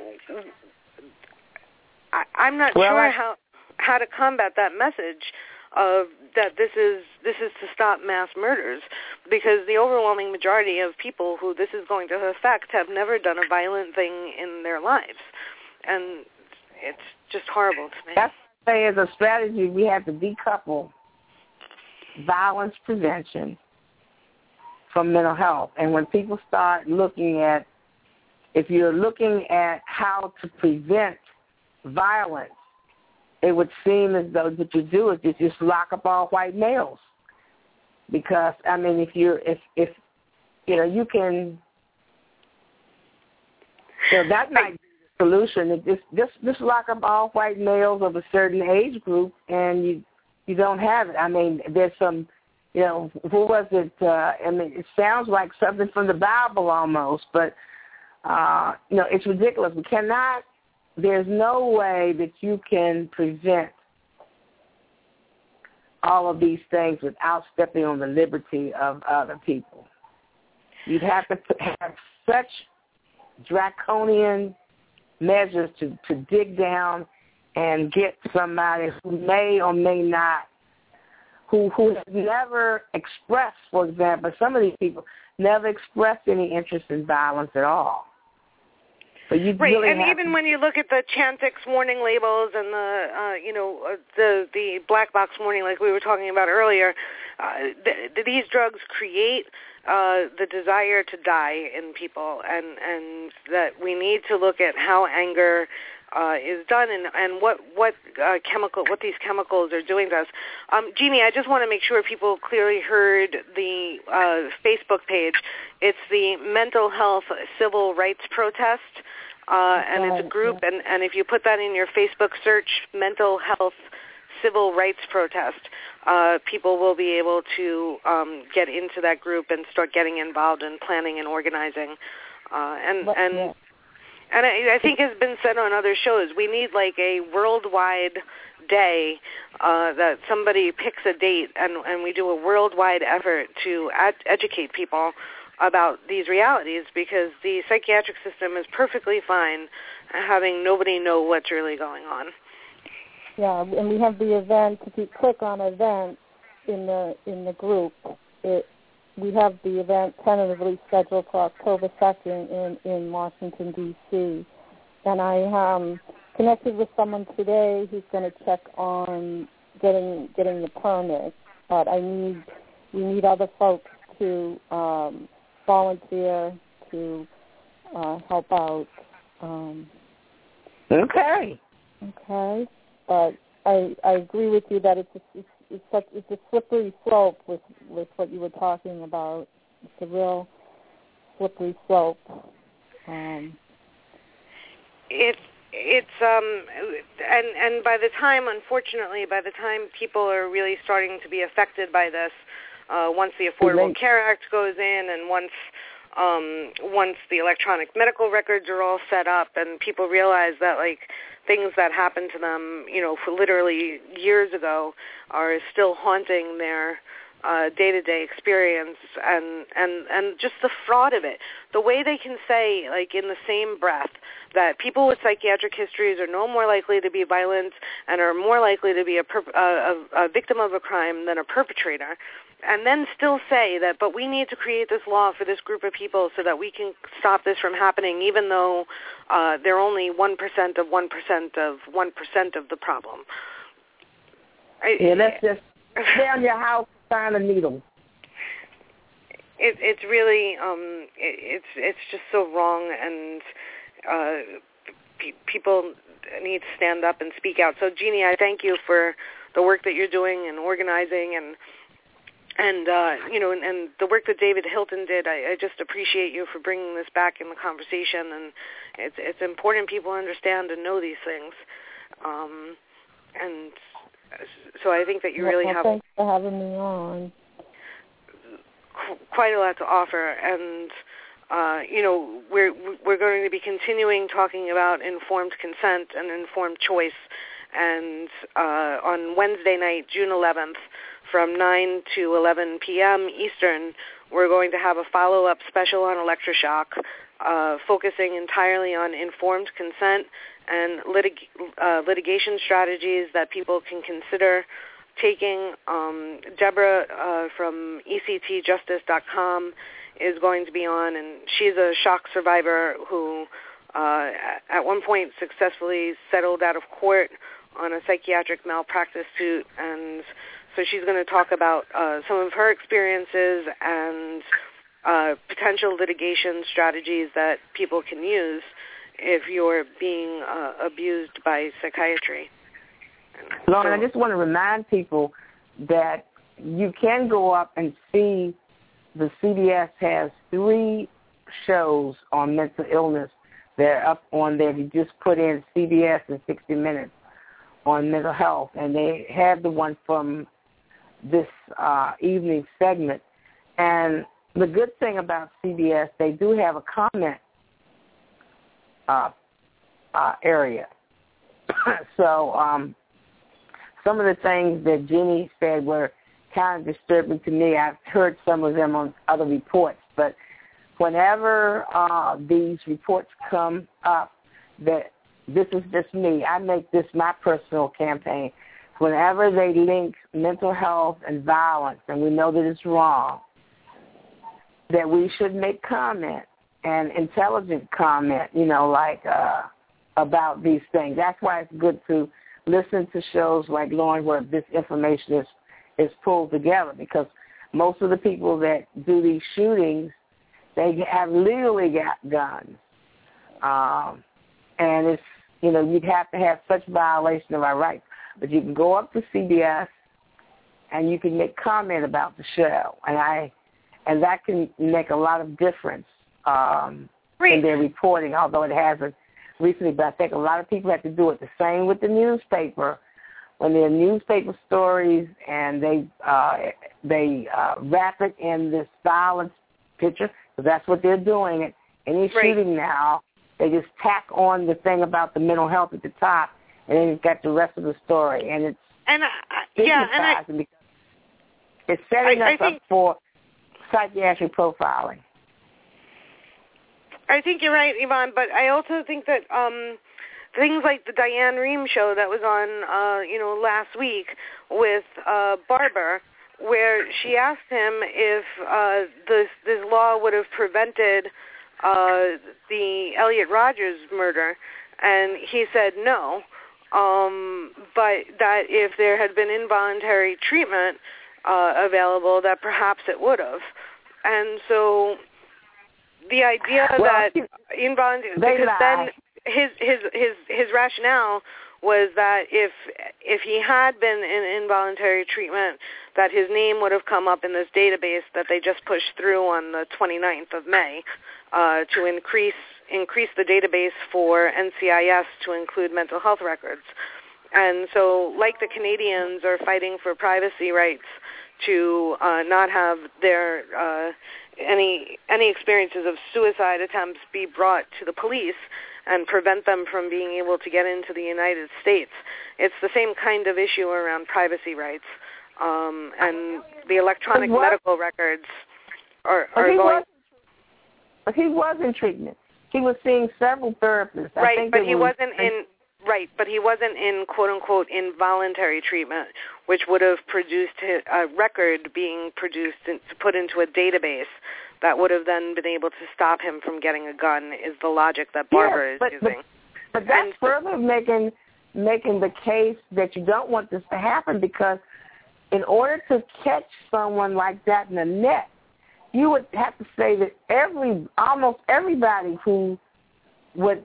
I'm not sure how to combat that message of that this is to stop mass murders, because the overwhelming majority of people who this is going to affect have never done a violent thing in their lives. And it's just horrible to me.
That's why I say as a strategy we have to decouple violence prevention from mental health. And when people start looking at, if you're looking at how to prevent violence, it would seem as though what you do is you just lock up all white males. Because, I mean, if you can, that might be the solution. It just lock up all white males of a certain age group, and you don't have it. I mean, there's some, who was it? I mean, it sounds like something from the Bible almost, but it's ridiculous. We cannot. There's no way that you can prevent all of these things without stepping on the liberty of other people. You'd have to have such draconian measures to dig down and get somebody who may or may not, who has never expressed, for example, some of these people never expressed any interest in violence at all. Right, really
and even when you look at the Chantix warning labels and the black box warning, like we were talking about earlier, these drugs create the desire to die in people, and that we need to look at how anger is done and what these chemicals are doing to us. Jeannie, I just want to make sure people clearly heard the Facebook page. It's the Mental Health Civil Rights Protest, and it's a group, and if you put that in your Facebook search, Mental Health Civil Rights Protest, people will be able to get into that group and start getting involved in planning and organizing. And I think has been said on other shows, we need like a worldwide day that somebody picks a date and we do a worldwide effort to educate people about these realities, because the psychiatric system is perfectly fine having nobody know what's really going on.
Yeah, and we have the event. If you click on events in the group, we have the event tentatively scheduled for October 2nd in Washington, D.C. And I connected with someone today who's going to check on getting the permit. But we need other folks to volunteer to help out.
Okay.
But I agree with you that it's a slippery slope with what you were talking about. It's a real slippery slope.
And by the time, unfortunately, people are really starting to be affected by this, once the Affordable Care Act goes in, and once the electronic medical records are all set up, and people realize that like things that happened to them, for literally years ago, are still haunting their day-to-day experience, and just the fraud of it. The way they can say, like in the same breath, that people with psychiatric histories are no more likely to be violent and are more likely to be a victim of a crime than a perpetrator, and then still say that, but we need to create this law for this group of people so that we can stop this from happening, even though they're only 1% of 1% of 1% of the problem.
Let's just stay on your house, find a needle.
It's really, it's just so wrong, and people need to stand up and speak out. So, Jeannie, I thank you for the work that you're doing and organizing, and the work that David Hilton did. I just appreciate you for bringing this back in the conversation, and it's important people understand and know these things. And so I think that you really have.
Thanks for having me on.
Quite a lot to offer, and we're going to be continuing talking about informed consent and informed choice, and on Wednesday night, June 11th, from 9 to 11 p.m. Eastern, we're going to have a follow-up special on electroshock, focusing entirely on informed consent and litigation strategies that people can consider taking. Deborah from ECTjustice.com is going to be on, and she's a shock survivor who at one point successfully settled out of court on a psychiatric malpractice suit, and so she's going to talk about some of her experiences and potential litigation strategies that people can use if you're being abused by psychiatry.
Lauren, I just want to remind people that you can go up and see the CBS has 3 shows on mental illness They're up on there. You just put in CBS and 60 Minutes on mental health, and they had the one from this evening segment. And the good thing about CBS, they do have a comment area. So some of the things that Jenny said were kind of disturbing to me. I've heard some of them on other reports, but whenever these reports come up, that this is just me, I make this my personal campaign. Whenever they link mental health and violence, and we know that it's wrong, that we should make comment, and intelligent comment, like about these things. That's why it's good to listen to shows like Lauren where this information is pulled together, because most of the people that do these shootings, they have legally got guns. And it's, you'd have to have such violation of our rights. But you can go up to CBS and you can make comment about the show. And that can make a lot of difference in their reporting, although it hasn't recently. But I think a lot of people have to do it. The same with the newspaper. When there are newspaper stories and they wrap it in this violence picture, so that's what they're doing. At any shooting now, they just tack on the thing about the mental health at the top, and then you've got the rest of the story. And it's because it's setting us up for psychiatric profiling.
I think you're right, Yvonne, but I also think that things like the Diane Rehm show that was on, last week with Barber, where she asked him if this law would have prevented the Elliot Rodgers murder, and he said no, but that if there had been involuntary treatment available, that perhaps it would have. And so the idea that involuntary, because then his rationale was that if he had been in involuntary treatment, that his name would have come up in this database that they just pushed through on the 29th of May to increase the database for NCIS to include mental health records. And so, like the Canadians are fighting for privacy rights to not have their any experiences of suicide attempts be brought to the police and prevent them from being able to get into the United States. It's the same kind of issue around privacy rights, and the electronic medical records are going.
But he was in treatment. He was seeing several therapists.
But he wasn't in quote unquote involuntary treatment, which would have produced a record being produced to put into a database that would have then been able to stop him from getting a gun. Is the logic that Barbara is using?
But that's further making the case that you don't want this to happen, because in order to catch someone like that in the net, you would have to say that almost everybody who would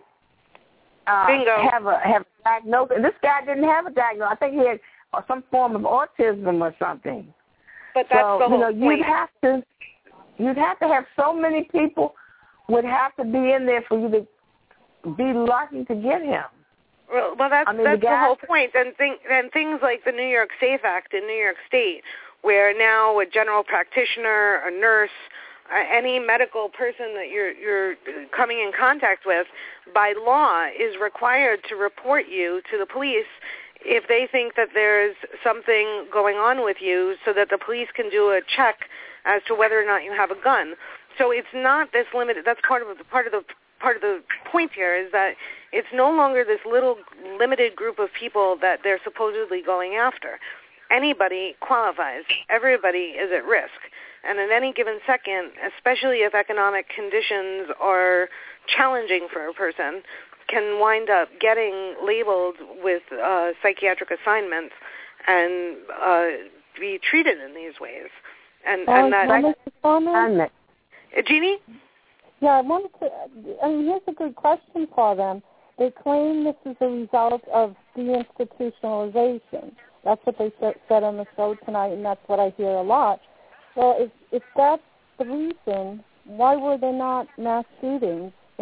have a diagnosis. And this guy didn't have a diagnosis. I think he had some form of autism or something.
But that's the whole point. You'd have to have so many people would have to be in there for you to be lucky to get him. Well, that's the whole point. And things like the New York SAFE Act in New York State, where now a general practitioner, a nurse, any medical person that you're coming in contact with, by law, is required to report you to the police if they think that there's something going on with you, so that the police can do a check as to whether or not you have a gun. So it's not this limited. That's part of the point here, is that it's no longer this little limited group of people that they're supposedly going after. Anybody qualifies. Everybody is at risk. And at any given second, especially if economic conditions are challenging for a person, can wind up getting labeled with psychiatric assignments and be treated in these ways. And that... Jeannie?
Yeah, I wanted to... here's a good question for them. They claim this is a result of deinstitutionalization. That's what they said on the show tonight, and that's what I hear a lot. Well, if that's the reason, why were there not mass shootings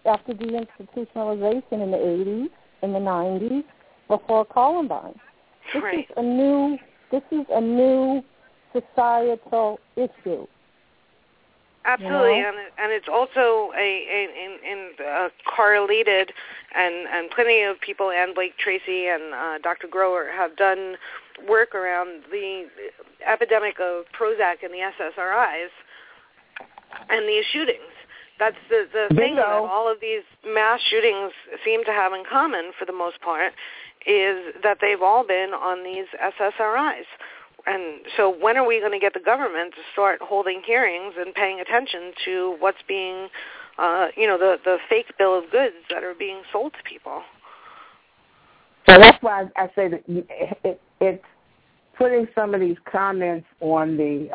after deinstitutionalization in the 80s, in the 90s, before Columbine. This
Right.
This is a new societal issue.
Absolutely,
You know?
and it's also correlated, and plenty of people, and Blake Tracy and Dr. Grower have done work around the epidemic of Prozac in the SSRIs and these shootings. That's the thing that all of these mass shootings seem to have in common, for the most part, is that they've all been on these SSRIs. And so when are we going to get the government to start holding hearings and paying attention to what's being, the fake bill of goods that are being sold to people?
So that's why I say that it's putting some of these comments on the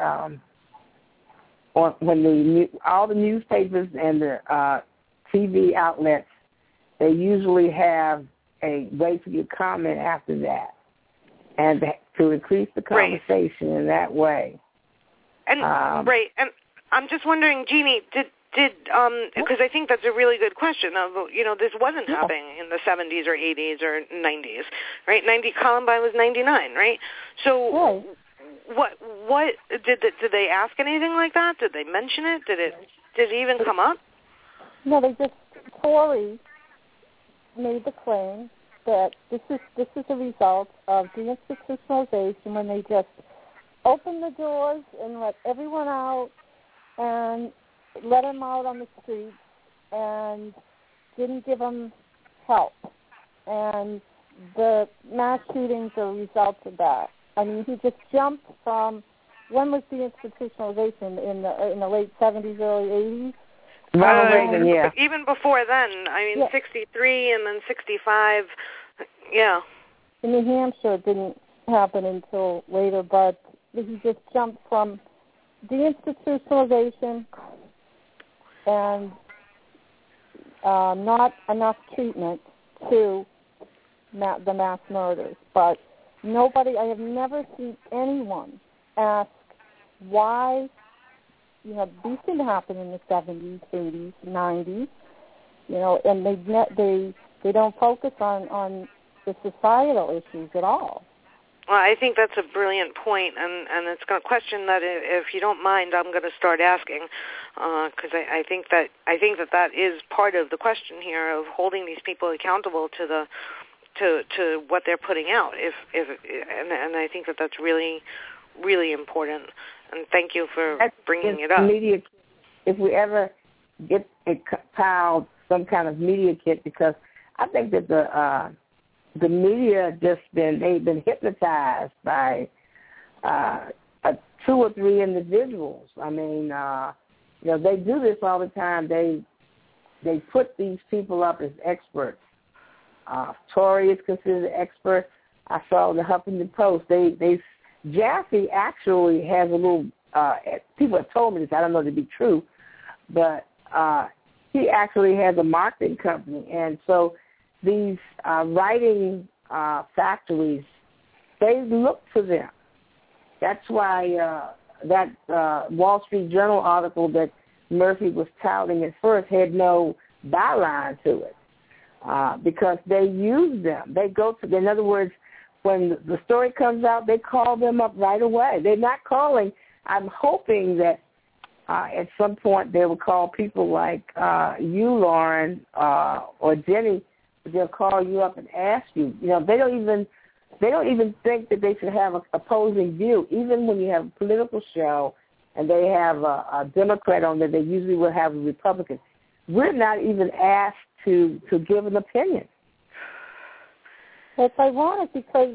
all the newspapers and the TV outlets. They usually have a way for you to comment after that, and to increase the conversation in that way.
And and I'm just wondering, Jeannie, did because I think that's a really good question. This wasn't happening in the 70s or 80s or 90s, right? Columbine was 99, right? So what did they ask anything like that? Did they mention it? Did it even come up?
No, Tory made the claim that this is a result of deinstitutionalization, when they just opened the doors and let everyone out and let them out on the streets and didn't give them help. And the mass shootings are a result of that. I mean, he just jumped from, when was deinstitutionalization? In the late 70s, early 80s?
Reagan, yeah.
Even before then, 63 and then 65, yeah.
In New Hampshire, it didn't happen until later, but he just jumped from deinstitutionalization and not enough treatment to the mass murders. But I have never seen anyone ask why. These didn't happen in the 70s, 80s, 90s, and they don't focus on the societal issues at all.
Well, I think that's a brilliant point, and it's a question that, if you don't mind, I'm going to start asking, because I think that is part of the question here, of holding these people accountable to what they're putting out. And I think that's really, really important. And thank you for bringing it up.
If we ever get compiled some kind of media kit, because I think that the media they've been hypnotized by 2 or 3 individuals. I mean, they do this all the time. They put these people up as experts. Tory is considered an expert. I saw the Huffington Post. Jaffe actually has a little, people have told me this, I don't know to be true, but he actually has a marketing company. And so these writing factories, they look to them. That's why that Wall Street Journal article that Murphy was touting at first had no byline to it, because they use them. They go to, in other words, when the story comes out, they call them up right away. They're not calling. I'm hoping that at some point they will call people like you, Lauren, or Jenny. They'll call you up and ask you. They don't even think that they should have an opposing view. Even when you have a political show and they have a Democrat on there, they usually will have a Republican. We're not even asked to give an opinion.
It's ironic because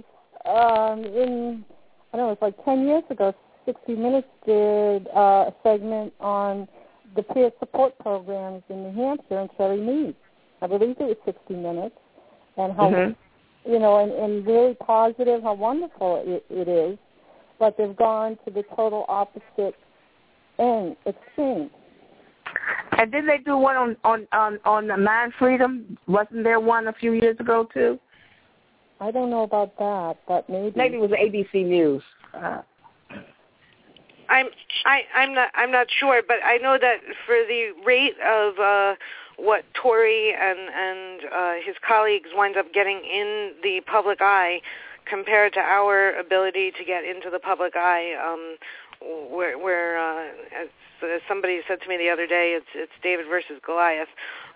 it's like 10 years ago, 60 Minutes did a segment on the peer support programs in New Hampshire and Cherry Mead. I believe it was 60 Minutes, and how, and really positive, how wonderful it is, but they've gone to the total opposite extreme.
And didn't they do one on Mind Freedom? Wasn't there one a few years ago, too?
I don't know about that, but maybe.
Maybe it was ABC News.
I'm not sure, but I know that for the rate of what Tory and his colleagues wind up getting in the public eye compared to our ability to get into the public eye, where as somebody said to me the other day, it's David versus Goliath.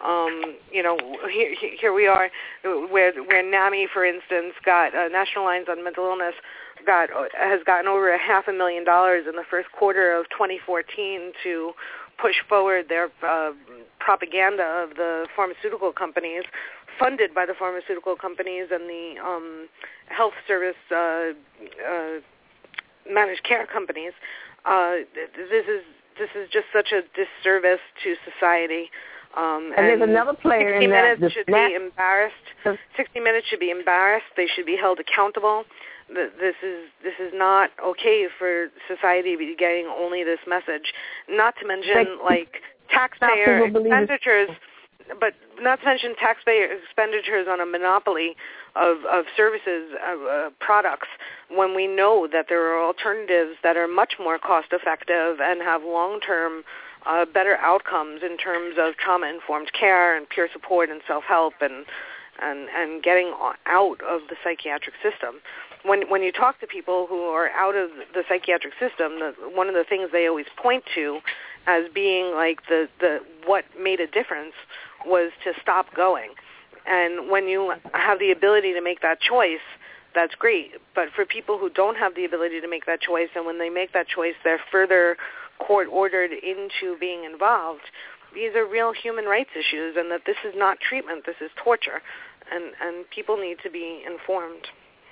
Here we are, where NAMI, for instance, got National Alliance on Mental Illness has gotten over $500,000 in the first quarter of 2014 to push forward their propaganda of the pharmaceutical companies, funded by the pharmaceutical companies and the health service managed care companies. This is just such a disservice to society.
And there's another player in that.
60 Minutes should be embarrassed. 60 Minutes should be embarrassed. They should be held accountable. This is not okay for society to be getting only this message. Not to mention taxpayer expenditures, but not to mention taxpayer expenditures on a monopoly of services, products, when we know that there are alternatives that are much more cost-effective and have long-term better outcomes in terms of trauma-informed care and peer support and self-help and getting out of the psychiatric system. When you talk to people who are out of the psychiatric system, one of the things they always point to as being like the what made a difference was to stop going. And when you have the ability to make that choice, that's great. But for people who don't have the ability to make that choice, and when they make that choice, they're further court-ordered into being involved, these are real human rights issues, and that this is not treatment, this is torture, and people need to be informed.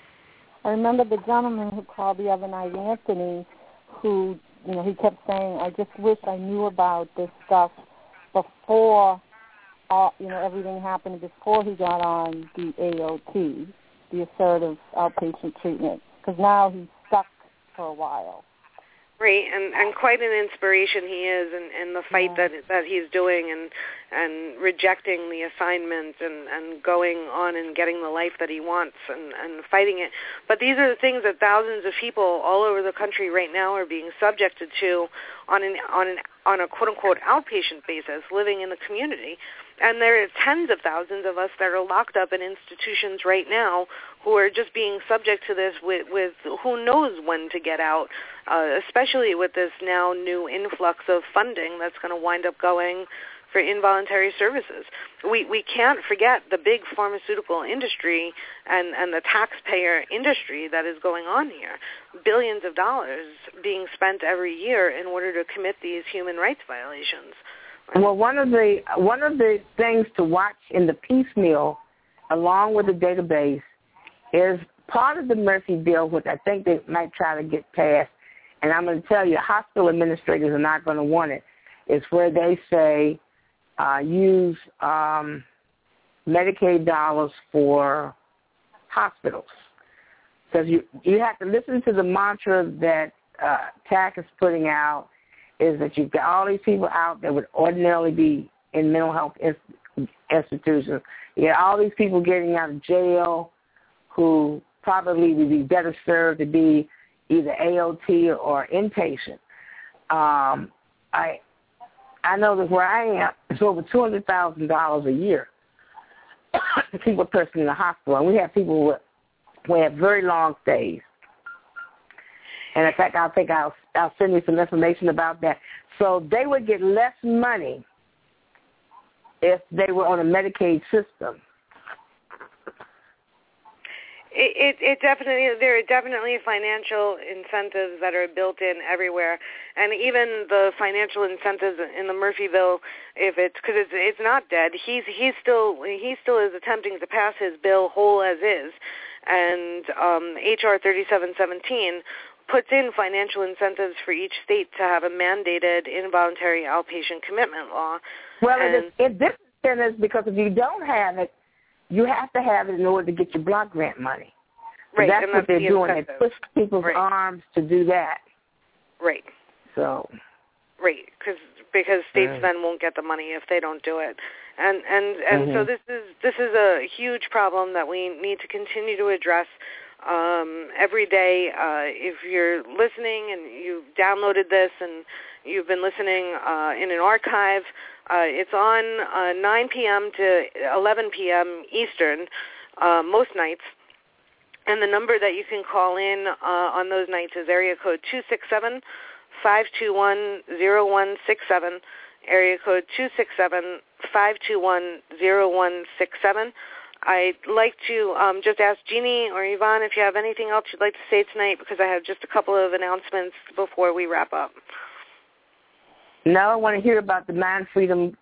I remember the gentleman who called the other night, Anthony, who, he kept saying, I just wish I knew about this stuff before, everything happened, before he got on the AOT, the assertive outpatient treatment, because now he's stuck for a while.
Right, and quite an inspiration he is in the fight that he's doing and rejecting the assignment and going on and getting the life that he wants and fighting it. But these are the things that thousands of people all over the country right now are being subjected to on a quote-unquote outpatient basis, living in the community. And there are tens of thousands of us that are locked up in institutions right now who are just being subject to this with who knows when to get out, especially with this now new influx of funding that's going to wind up going for involuntary services. We can't forget the big pharmaceutical industry and the taxpayer industry that is going on here. Billions of dollars being spent every year in order to commit these human rights violations.
Well, one of the things to watch in the piecemeal, along with the database, is part of the Murphy bill, which I think they might try to get passed, and I'm going to tell you, hospital administrators are not going to want it, is where they say use Medicaid dollars for hospitals. Because you have to listen to the mantra that TAC is putting out, is that you've got all these people out that would ordinarily be in mental health institutions. You got all these people getting out of jail who probably would be better served to be either AOT or inpatient. I know that where I am, it's over $200,000 a year to keep a person in the hospital. And we have people who have very long stays. And in fact, I'll send you some information about that. So they would get less money if they were on a Medicaid system.
It definitely, there are definitely financial incentives that are built in everywhere, and even the financial incentives in the Murphy bill, because it's not dead, he still is attempting to pass his bill whole as is, and HR 3717 puts in financial incentives for each state to have a mandated involuntary outpatient commitment law.
Well, this is because if you don't have it, you have to have it in order to get your block grant money.
Right,
that's what they're doing.
Incentive.
They push people's arms to do that.
Right.
So.
Right, because states then won't get the money if they don't do it, and so this is a huge problem that we need to continue to address. every day. If you're listening and you've downloaded this and you've been listening in an archive, it's on 9 p.m. to 11 p.m. Eastern most nights. And the number that you can call in on those nights is area code 267-521-0167, area code 267-521-0167. I'd like to just ask Jeannie or Yvonne if you have anything else you'd like to say tonight, because I have just a couple of announcements before we wrap up.
No, I want to hear about the Mind Freedom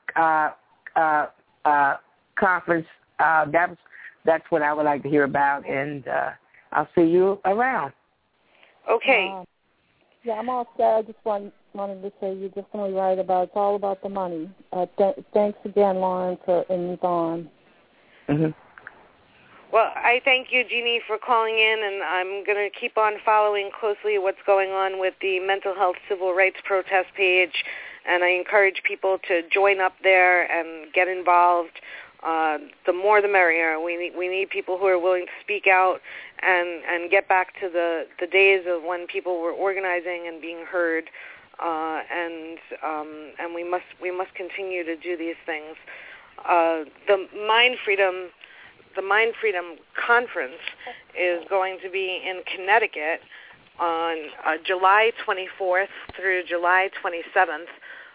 conference. That's what I would like to hear about, and I'll see you around.
Okay.
Yeah, I'm all set. I just wanted to say you're definitely right about it's all about the money. Thanks again, Lawrence and Yvonne.
Mm-hmm.
Well, I thank you, Jeannie, for calling in, and I'm going to keep on following closely what's going on with the Mental Health Civil Rights Protest page, and I encourage people to join up there and get involved. The more the merrier. We need people who are willing to speak out and get back to the days of when people were organizing and being heard, and we must continue to do these things. The Mind Freedom Conference is going to be in Connecticut on July 24th through July 27th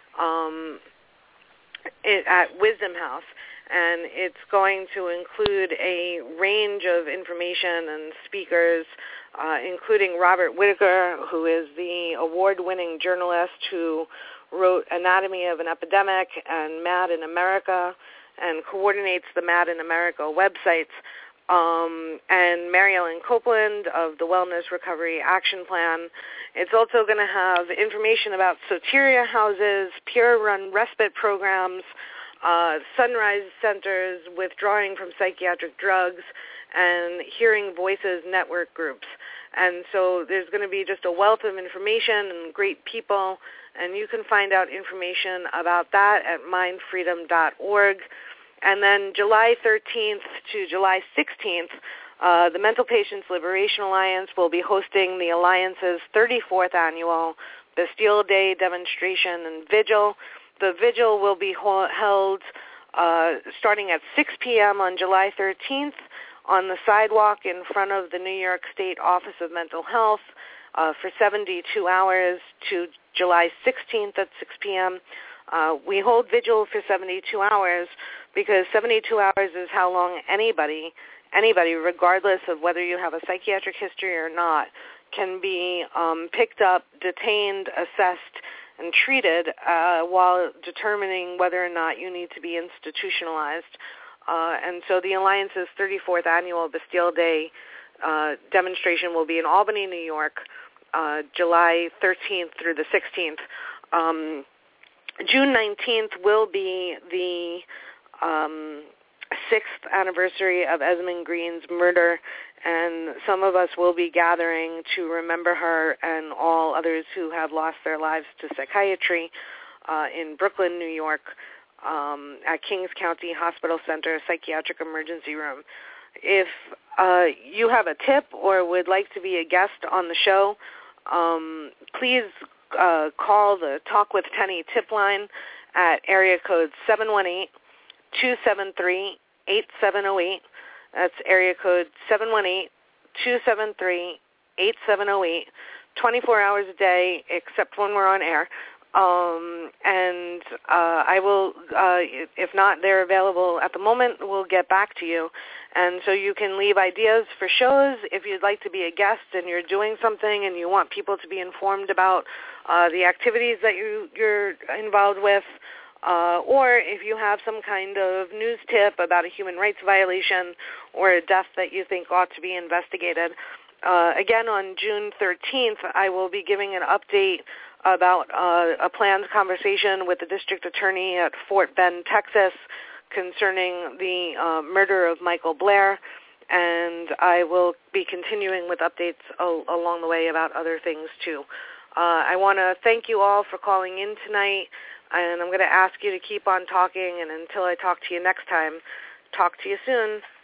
at Wisdom House. And it's going to include a range of information and speakers, including Robert Whitaker, who is the award-winning journalist who wrote Anatomy of an Epidemic and Mad in America and coordinates the Mad in America websites, and Mary Ellen Copeland of the Wellness Recovery Action Plan. It's also going to have information about soteria houses, peer-run respite programs, Sunrise Centers, withdrawing from psychiatric drugs, and Hearing Voices network groups. And so there's going to be just a wealth of information and great people, and you can find out information about that at mindfreedom.org. And then July 13th to July 16th, the Mental Patients Liberation Alliance will be hosting the Alliance's 34th annual Bastille Day demonstration and vigil. The vigil will be held starting at 6 p.m. on July 13th on the sidewalk in front of the New York State Office of Mental Health for 72 hours to July 16th at 6 p.m. We hold vigil for 72 hours because 72 hours is how long anybody, regardless of whether you have a psychiatric history or not, can be picked up, detained, assessed, and treated while determining whether or not you need to be institutionalized. And so the Alliance's 34th annual Bastille Day demonstration will be in Albany, New York, July 13th through the 16th. June 19th will be the 6th anniversary of Esmond Green's murder, and some of us will be gathering to remember her and all others who have lost their lives to psychiatry in Brooklyn, New York, at Kings County Hospital Center Psychiatric Emergency Room. If you have a tip or would like to be a guest on the show, please call the Talk with Tenny tip line at area code 718-273-8708. That's area code 718-273-8708, 24 hours a day except when we're on air. And I will, if not they're available at the moment, we'll get back to you. And so you can leave ideas for shows if you'd like to be a guest and you're doing something and you want people to be informed about the activities that you're involved with, or if you have some kind of news tip about a human rights violation or a death that you think ought to be investigated. Again, on June 13th, I will be giving an update about a planned conversation with the district attorney at Fort Bend, Texas, concerning the murder of Michael Blair, and I will be continuing with updates along the way about other things too. I want to thank you all for calling in tonight, and I'm going to ask you to keep on talking, and until I talk to you next time, talk to you soon.